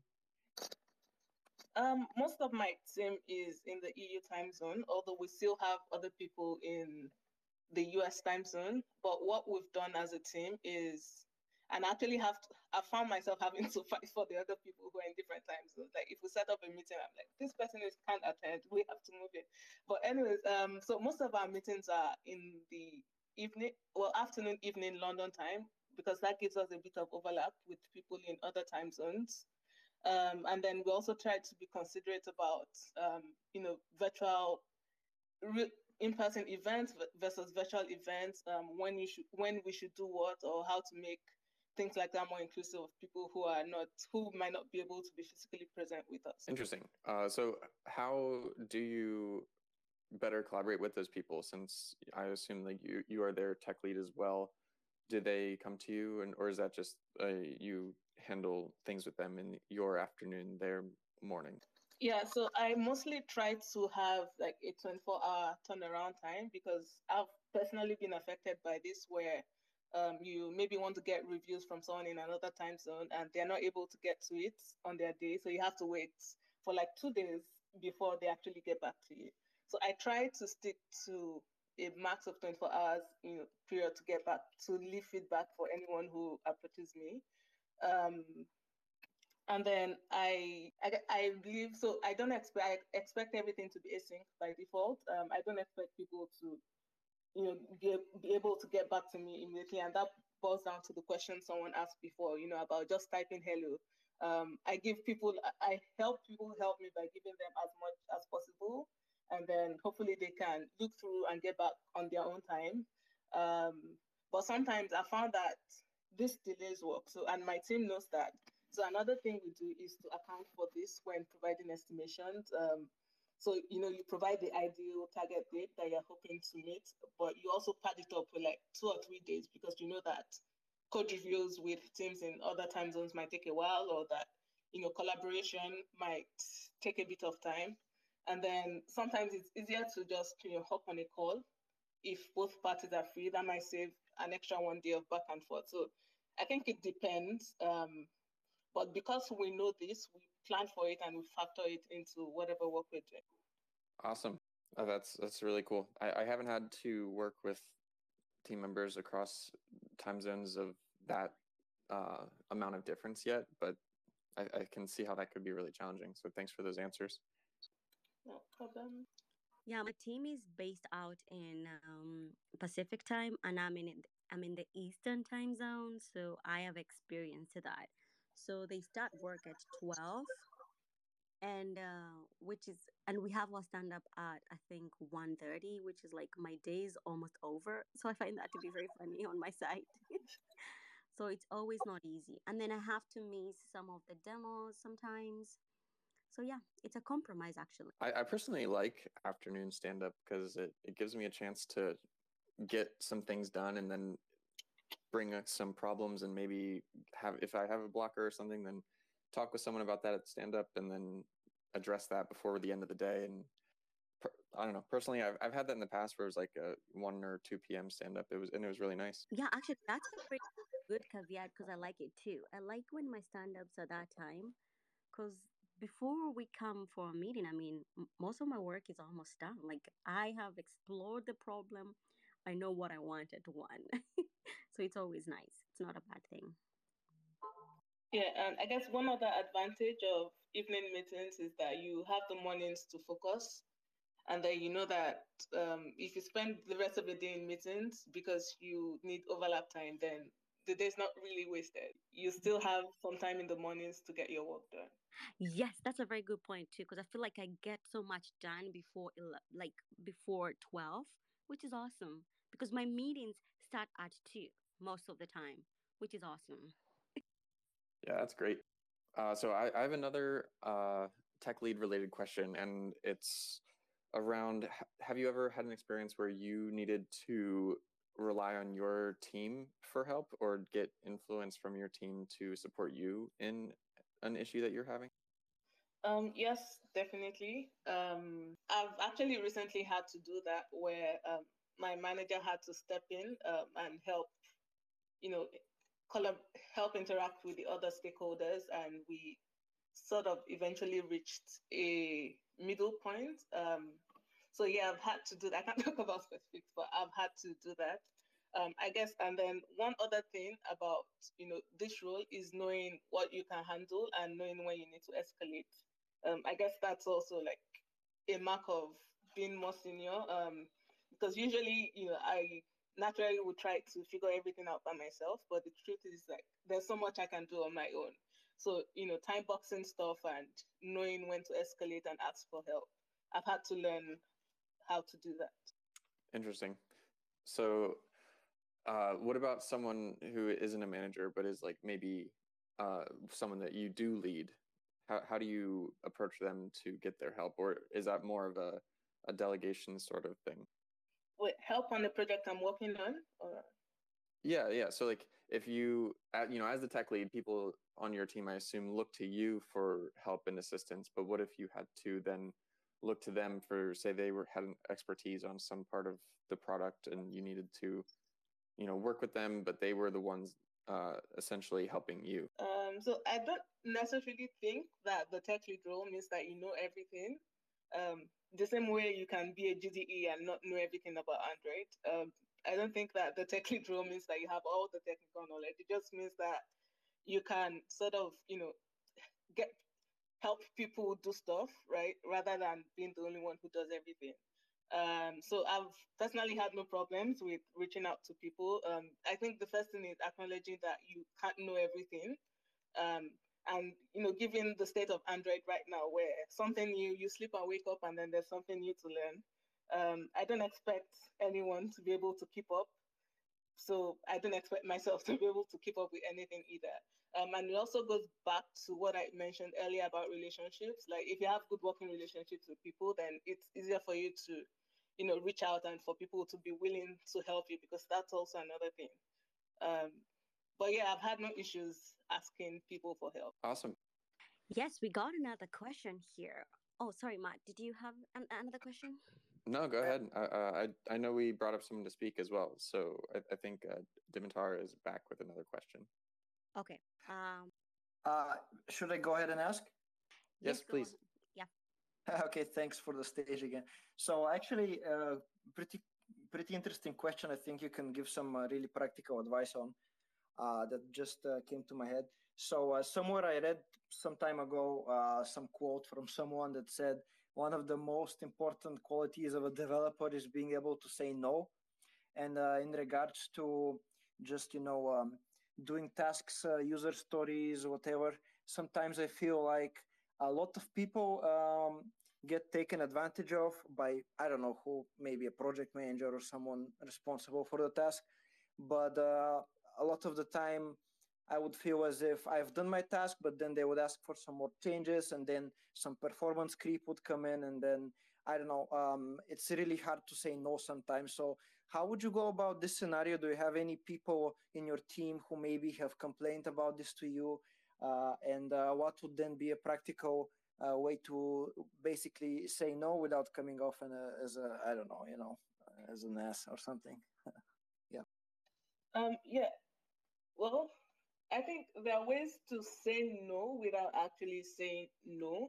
Speaker 2: Most of my team is in the EU time zone, although we still have other people in the US time zone. But what we've done as a team is, and actually I found myself having to fight for the other people who are in different time zones. Like if we set up a meeting, I'm like, this person can't attend, we have to move it. But anyways, so most of our meetings are in the afternoon, evening London time, because that gives us a bit of overlap with people in other time zones. And then we also try to be considerate about, virtual in-person events versus virtual events, when we should do what, or how to make things like that more inclusive of people who might not be able to be physically present with us.
Speaker 3: Interesting. So how do you better collaborate with those people, since I assume like you are their tech lead as well? Do they come to you, or is that just you handle things with them in your afternoon, their morning?
Speaker 2: Yeah, so I mostly try to have like a 24-hour turnaround time, because I've personally been affected by this, where you maybe want to get reviews from someone in another time zone and they're not able to get to it on their day. So you have to wait for like 2 days before they actually get back to you. So I try to stick to a max of 24 hours, period to get back, to leave feedback for anyone who approaches me. Um, and then I believe, so I don't expect, I expect everything to be async by default. I don't expect people to be able to get back to me immediately, and that boils down to the question someone asked before, about just typing hello. I help people help me by giving them as much as possible, and then hopefully they can look through and get back on their own time. um, but sometimes I found that this delays work, so, and my team knows that. So another thing we do is to account for this when providing estimations. So, you provide the ideal target date that you're hoping to meet, but you also pad it up with like 2 or 3 days, because you know that code reviews with teams in other time zones might take a while, or that, collaboration might take a bit of time. And then sometimes it's easier to just, hop on a call if both parties are free. That might save an extra 1 day of back and forth. So I think it depends. But because we know this, we plan for it and we factor it into whatever work we're doing.
Speaker 3: Awesome. That's really cool. I haven't had to work with team members across time zones of that amount of difference yet, but I can see how that could be really challenging. So thanks for those answers.
Speaker 2: No problem.
Speaker 1: Yeah, my team is based out in Pacific time, and I'm in the Eastern time zone, so I have experience to that. So they start work at 12, and which is, and we have our stand up at I think 1:30, which is like my day is almost over. So I find that to be very funny on my side. So it's always not easy, and then I have to miss some of the demos sometimes. So yeah, it's a compromise actually.
Speaker 3: I personally like afternoon stand up because it gives me a chance to get some things done and then bring some problems, and maybe have, if I have a blocker or something, then talk with someone about that at stand up and then address that before the end of the day. And I don't know, personally, I've had that in the past where it was like a 1 or 2 p.m. stand up. It was really nice.
Speaker 1: Yeah, actually, that's a pretty good caveat because I like it too. I like when my stand ups are that time because before we come for a meeting, I mean, most of my work is almost done. Like, I have explored the problem, I know what I wanted to want. So it's always nice. It's not a bad thing.
Speaker 2: Yeah, and I guess one other advantage of evening meetings is that you have the mornings to focus, and then you know that if you spend the rest of the day in meetings because you need overlap time, then the day's not really wasted. You still have some time in the mornings to get your work done.
Speaker 1: Yes, that's a very good point too because I feel like I get so much done before like before 12, which is awesome because my meetings start at 2 most of the time, which is awesome.
Speaker 3: Yeah, that's great. So I have another tech lead related question, and it's around, have you ever had an experience where you needed to rely on your team for help or get influence from your team to support you in an issue that you're having?
Speaker 2: Yes, definitely. I've actually recently had to do that, where my manager had to step in and help, you know, collab- help interact with the other stakeholders, and we sort of eventually reached a middle point. So yeah, I've had to do that. I can't talk about specifics, but I've had to do that. I guess, and then one other thing about this role is knowing what you can handle and knowing when you need to escalate. I guess that's also like a mark of being more senior. Because usually, I naturally would try to figure everything out by myself, but the truth is like there's so much I can do on my own. So, time boxing stuff and knowing when to escalate and ask for help. I've had to learn how to do that.
Speaker 3: Interesting. So, what about someone who isn't a manager but is like maybe someone that you do lead? How do you approach them to get their help, or is that more of a a delegation sort of thing.
Speaker 2: Wait, help on the project I'm working on? Or...
Speaker 3: Yeah. So like if you, as the tech lead, people on your team, I assume, look to you for help and assistance. But what if you had to then look to them for, say, had an expertise on some part of the product and you needed to, work with them, but they were the ones essentially helping you?
Speaker 2: So I don't necessarily think that the tech lead role means that you know everything. The same way you can be a GDE and not know everything about Android. I don't think that the tech lead role means that you have all the technical knowledge. It just means that you can sort of, help people do stuff, right? Rather than being the only one who does everything. So I've personally had no problems with reaching out to people. I think the first thing is acknowledging that you can't know everything. And given the state of Android right now, where something new, you sleep and wake up and then there's something new to learn. I don't expect anyone to be able to keep up. So I don't expect myself to be able to keep up with anything either. And it also goes back to what I mentioned earlier about relationships. Like if you have good working relationships with people, then it's easier for you to, reach out and for people to be willing to help you, because that's also another thing. But yeah, I've had no issues asking people for help.
Speaker 3: Awesome.
Speaker 1: Yes, we got another question here. Oh, sorry, Matt. Did you have another question?
Speaker 3: No, go ahead. I know we brought up someone to speak as well, so I think Dimitar is back with another question.
Speaker 1: Okay.
Speaker 5: Should I go ahead and ask?
Speaker 3: Yes, please.
Speaker 1: Yeah.
Speaker 5: Okay, thanks for the stage again. So actually, pretty interesting question. I think you can give some really practical advice on that just came to my head. So somewhere I read some time ago some quote from someone that said one of the most important qualities of a developer is being able to say no. And in regards to just doing tasks, user stories, whatever, sometimes I feel like a lot of people get taken advantage of by, I don't know who, maybe a project manager or someone responsible for the task. But a lot of the time I would feel as if I've done my task, but then they would ask for some more changes, and then some performance creep would come in, and then I don't know. It's really hard to say no sometimes. So how would you go about this scenario? Do you have any people in your team who maybe have complained about this to you? And what would then be a practical way to basically say no without coming off as a, I don't know, as an ass or something? Yeah.
Speaker 2: Yeah. Well, I think there are ways to say no without actually saying no.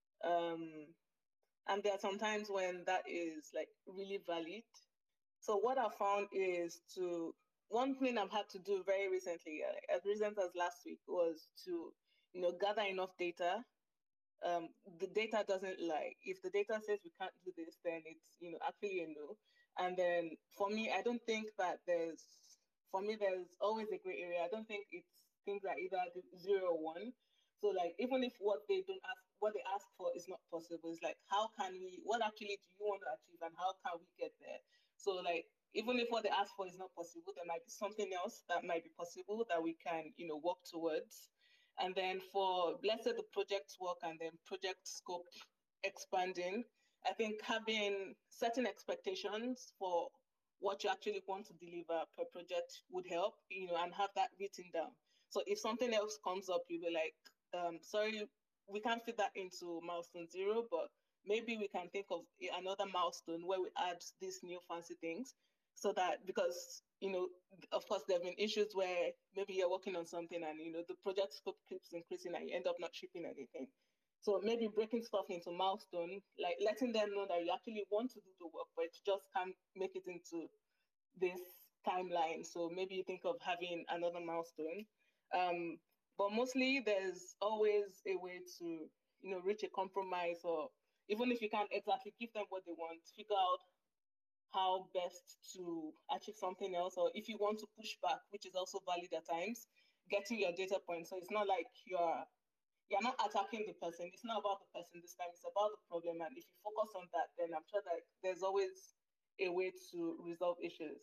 Speaker 2: And there are some times when that is like really valid. So what I found is one thing I've had to do very recently, as recent as last week, was to, gather enough data. The data doesn't lie. If the data says we can't do this, then it's, actually a no. And then for me, I don't think that there's always a gray area. I don't think it's things like either 0 or 1. So like, even if what they ask for is not possible, it's like, what actually do you want to achieve and how can we get there? So like, even if what they ask for is not possible, there might be something else that might be possible that we can, work towards. And then for, let's say, the project work and then project scope expanding, I think having certain expectations for what you actually want to deliver per project would help, and have that written down. So if something else comes up, you'll be like, sorry, we can't fit that into milestone 0, but maybe we can think of another milestone where we add these new fancy things. So that, because, of course, there have been issues where maybe you're working on something and, the project scope keeps increasing and you end up not shipping anything. So maybe breaking stuff into milestone, like letting them know that you actually want to do the work, but you just can't make it into this timeline. So maybe you think of having another milestone. But mostly there's always a way to, reach a compromise, or even if you can't exactly give them what they want, figure out how best to achieve something else. Or if you want to push back, which is also valid at times, getting your data points. So it's not like you're not attacking the person. It's not about the person this time. It's about the problem. And if you focus on that, then I'm sure that there's always a way to resolve issues.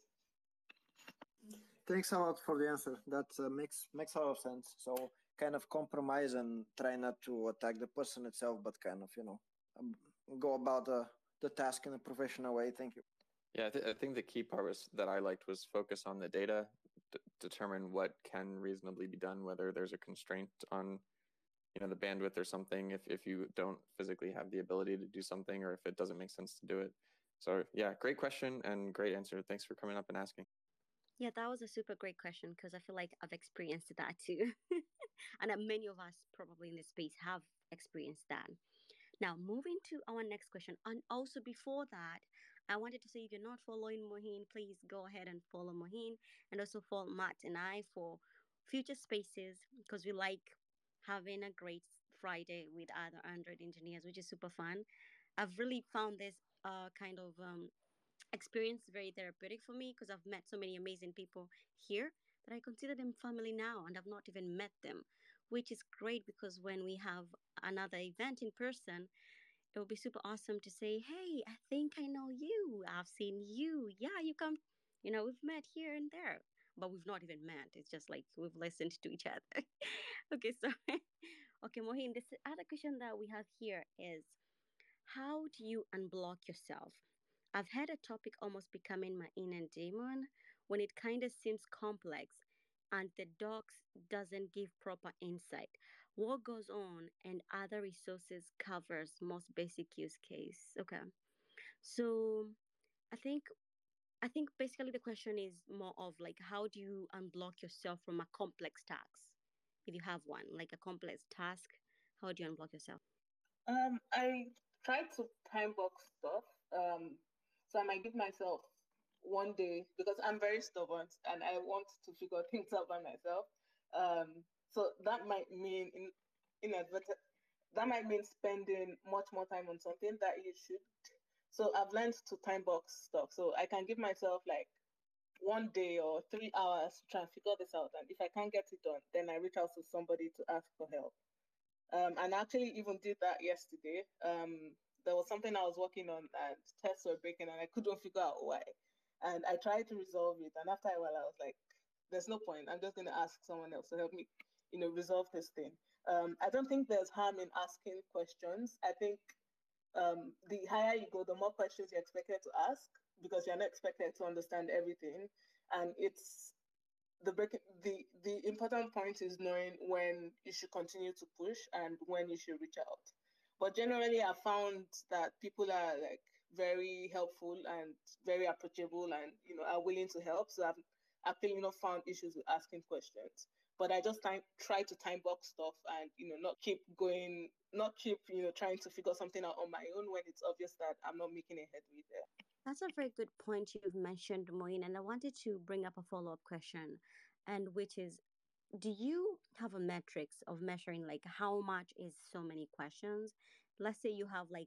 Speaker 5: Thanks a lot for the answer. That makes a lot of sense. So kind of compromise and try not to attack the person itself, but kind of, go about the task in a professional way. Thank you.
Speaker 3: Yeah, I think the key part was that I liked was focus on the data, determine what can reasonably be done, whether there's a constraint on the bandwidth or something, if you don't physically have the ability to do something, or if it doesn't make sense to do it. So yeah, great question and great answer. Thanks for coming up and asking.
Speaker 1: Yeah, that was a super great question because I feel like I've experienced that too. And many of us probably in this space have experienced that. Now, moving to our next question. And also before that, I wanted to say if you're not following Mohin, please go ahead and follow Mohin and also follow Matt and I for future spaces because we like having a great Friday with other Android engineers, which is super fun. I've really found this kind of experience very therapeutic for me because I've met so many amazing people here that I consider them family now and I've not even met them, which is great because when we have another event in person, it would be super awesome to say, hey, I think I know you. I've seen you. Yeah, you come, we've met here and there, but we've not even met. It's just like we've listened to each other. Okay, so, okay, Mohin, this other question that we have here is how do you unblock yourself? I've had a topic almost becoming my inner demon when it kind of seems complex and the docs doesn't give proper insight. What goes on and other resources covers most basic use case. Okay. So I think I think basically the question is more of like how do you unblock yourself from a complex task? If you have one, like a complex task, how do you unblock yourself?
Speaker 2: I try to time box stuff. So I might give myself one day because I'm very stubborn and I want to figure things out by myself. So that might mean that might mean spending much more time on something that you should. So I've learned to time box stuff. So I can give myself like one day or 3 hours to try and figure this out. And if I can't get it done, then I reach out to somebody to ask for help. And I actually even did that yesterday. There was something I was working on and tests were breaking and I couldn't figure out why. And I tried to resolve it. And after a while, I was like, there's no point. I'm just going to ask someone else to help me, resolve this thing. I don't think there's harm in asking questions. I think the higher you go, the more questions you're expected to ask because you're not expected to understand everything. And it's the important point is knowing when you should continue to push and when you should reach out. But generally, I found that people are like very helpful and very approachable and are willing to help. So I've actually not found issues with asking questions. But I just try to time box stuff and not keep going, not keep trying to figure something out on my own when it's obvious that I'm not making a headway there.
Speaker 1: That's a very good point you've mentioned, Moin, and I wanted to bring up a follow-up question, and which is, do you have a metrics of measuring like how much is so many questions? Let's say you have like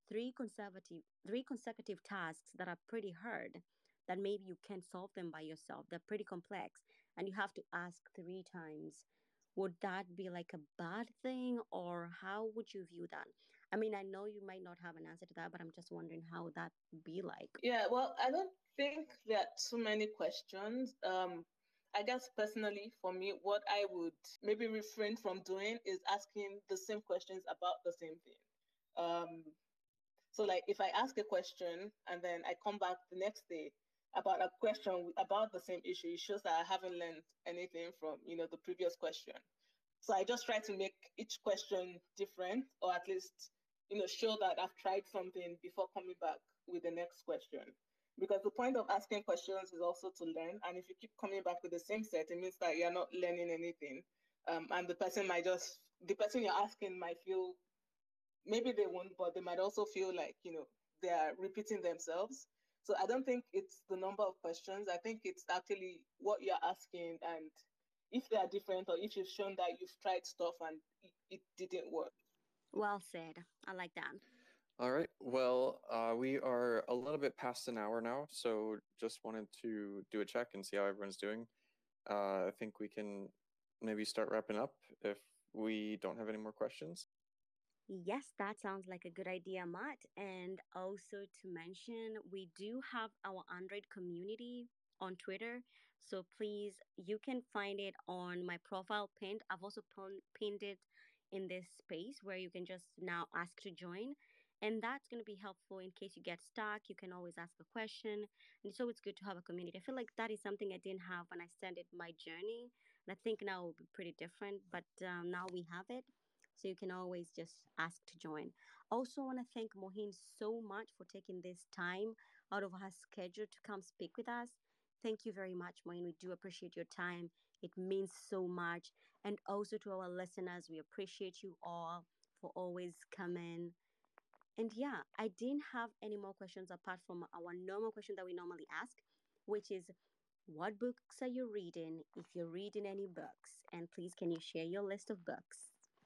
Speaker 1: three consecutive tasks that are pretty hard, that maybe you can't solve them by yourself. They're pretty complex, and you have to ask three times. Would that be like a bad thing, or how would you view that? I mean, I know you might not have an answer to that, but I'm just wondering how that be like.
Speaker 2: Yeah, well, I don't think there are too many questions. I guess personally, for me, what I would maybe refrain from doing is asking the same questions about the same thing. Um, so, like, if I ask a question and then I come back the next day about a question about the same issue, it shows that I haven't learned anything from the previous question. So I just try to make each question different, or at least show that I've tried something before coming back with the next question. Because the point of asking questions is also to learn, and if you keep coming back with the same set, it means that you're not learning anything. And the person you're asking might feel, maybe they won't, but they might also feel like they are repeating themselves. So I don't think it's the number of questions. I think it's actually what you're asking and if they are different or if you've shown that you've tried stuff and it didn't work.
Speaker 1: Well said. I like that.
Speaker 3: All right. Well, we are a little bit past an hour now, so just wanted to do a check and see how everyone's doing. I think we can maybe start wrapping up if we don't have any more questions.
Speaker 1: Yes, that sounds like a good idea, Matt. And also to mention, we do have our Android community on Twitter. So please, you can find it on my profile pinned. I've also pinned it in this space where you can just now ask to join. And that's going to be helpful in case you get stuck. You can always ask a question. And it's always good to have a community. I feel like that is something I didn't have when I started my journey. And I think now it will be pretty different, but now we have it. So you can always just ask to join. Also, want to thank Mohin so much for taking this time out of her schedule to come speak with us. Thank you very much, Mohin. We do appreciate your time. It means so much. And also to our listeners, we appreciate you all for always coming. And yeah, I didn't have any more questions apart from our normal question that we normally ask, which is what books are you reading if you're reading any books? And please, can you share your list of books?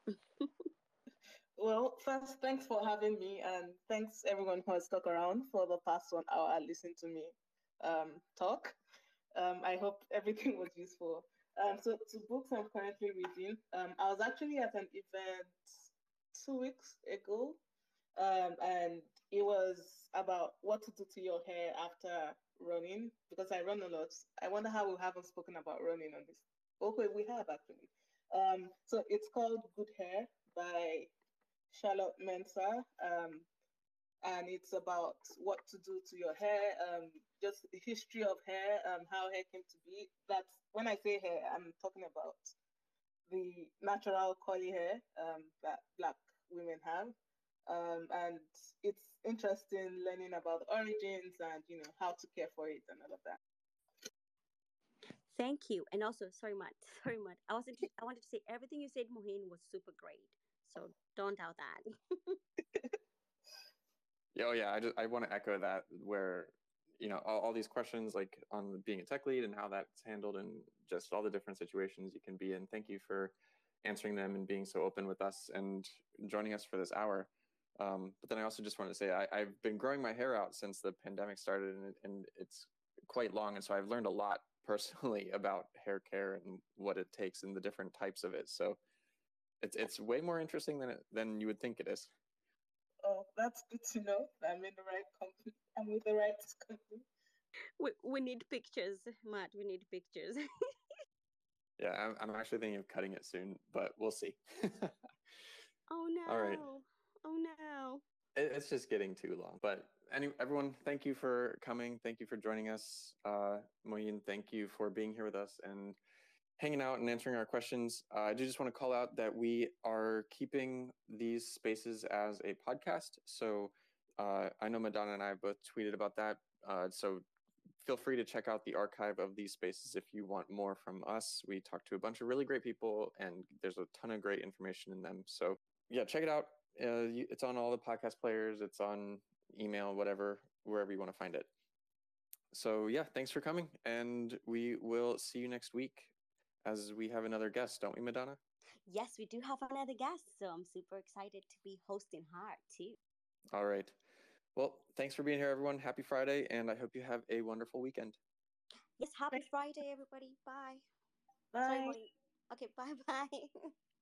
Speaker 2: Well, first, thanks for having me, and thanks everyone who has stuck around for the past 1 hour listening to me talk. I hope everything was useful. So, to books I'm currently reading, I was actually at an event 2 weeks ago, and it was about what to do to your hair after running because I run a lot. I wonder how we haven't spoken about running on this. Okay, we have actually. So it's called Good Hair by Charlotte Mensah, and it's about what to do to your hair, just the history of hair, how hair came to be. That's when I say hair, I'm talking about the natural curly hair that Black women have. And it's interesting learning about the origins and how to care for it and all of that.
Speaker 1: Thank you. And also, sorry, Matt. Sorry, Matt. I wanted to say everything you said, Mohin, was super great. So don't doubt that.
Speaker 3: Yeah, oh yeah, I want to echo that where all these questions like on being a tech lead and how that's handled and just all the different situations you can be in. Thank you for answering them and being so open with us and joining us for this hour. But then I also just want to say I've been growing my hair out since the pandemic started, and it's quite long, and so I've learned a lot personally about hair care and what it takes and the different types of it. So it's way more interesting than you would think it is.
Speaker 2: Oh, that's good to know. I'm in the right company. I'm with the right company.
Speaker 1: We need pictures, Matt. We need pictures.
Speaker 3: Yeah, I'm actually thinking of cutting it soon, but we'll see.
Speaker 1: Oh no.
Speaker 3: All right.
Speaker 1: Oh no.
Speaker 3: It's just getting too long. But everyone, thank you for coming. Thank you for joining us. Mohin, thank you for being here with us and hanging out and answering our questions. I do just want to call out that we are keeping these spaces as a podcast. So I know Madonna and I both tweeted about that. So feel free to check out the archive of these spaces if you want more from us. We talked to a bunch of really great people, and there's a ton of great information in them. So yeah, check it out. It's on all the podcast players. It's on email, whatever, wherever you want to find it. So yeah, thanks for coming, and we will see you next week as we have another guest, don't we, Madonna?
Speaker 1: Yes, we do have another guest, so I'm super excited to be hosting her too.
Speaker 3: All right. Well, thanks for being here, everyone. Happy Friday, and I hope you have a wonderful weekend.
Speaker 1: Yes, happy Friday, everybody. Bye.
Speaker 2: Bye.
Speaker 1: Sorry, okay, bye bye.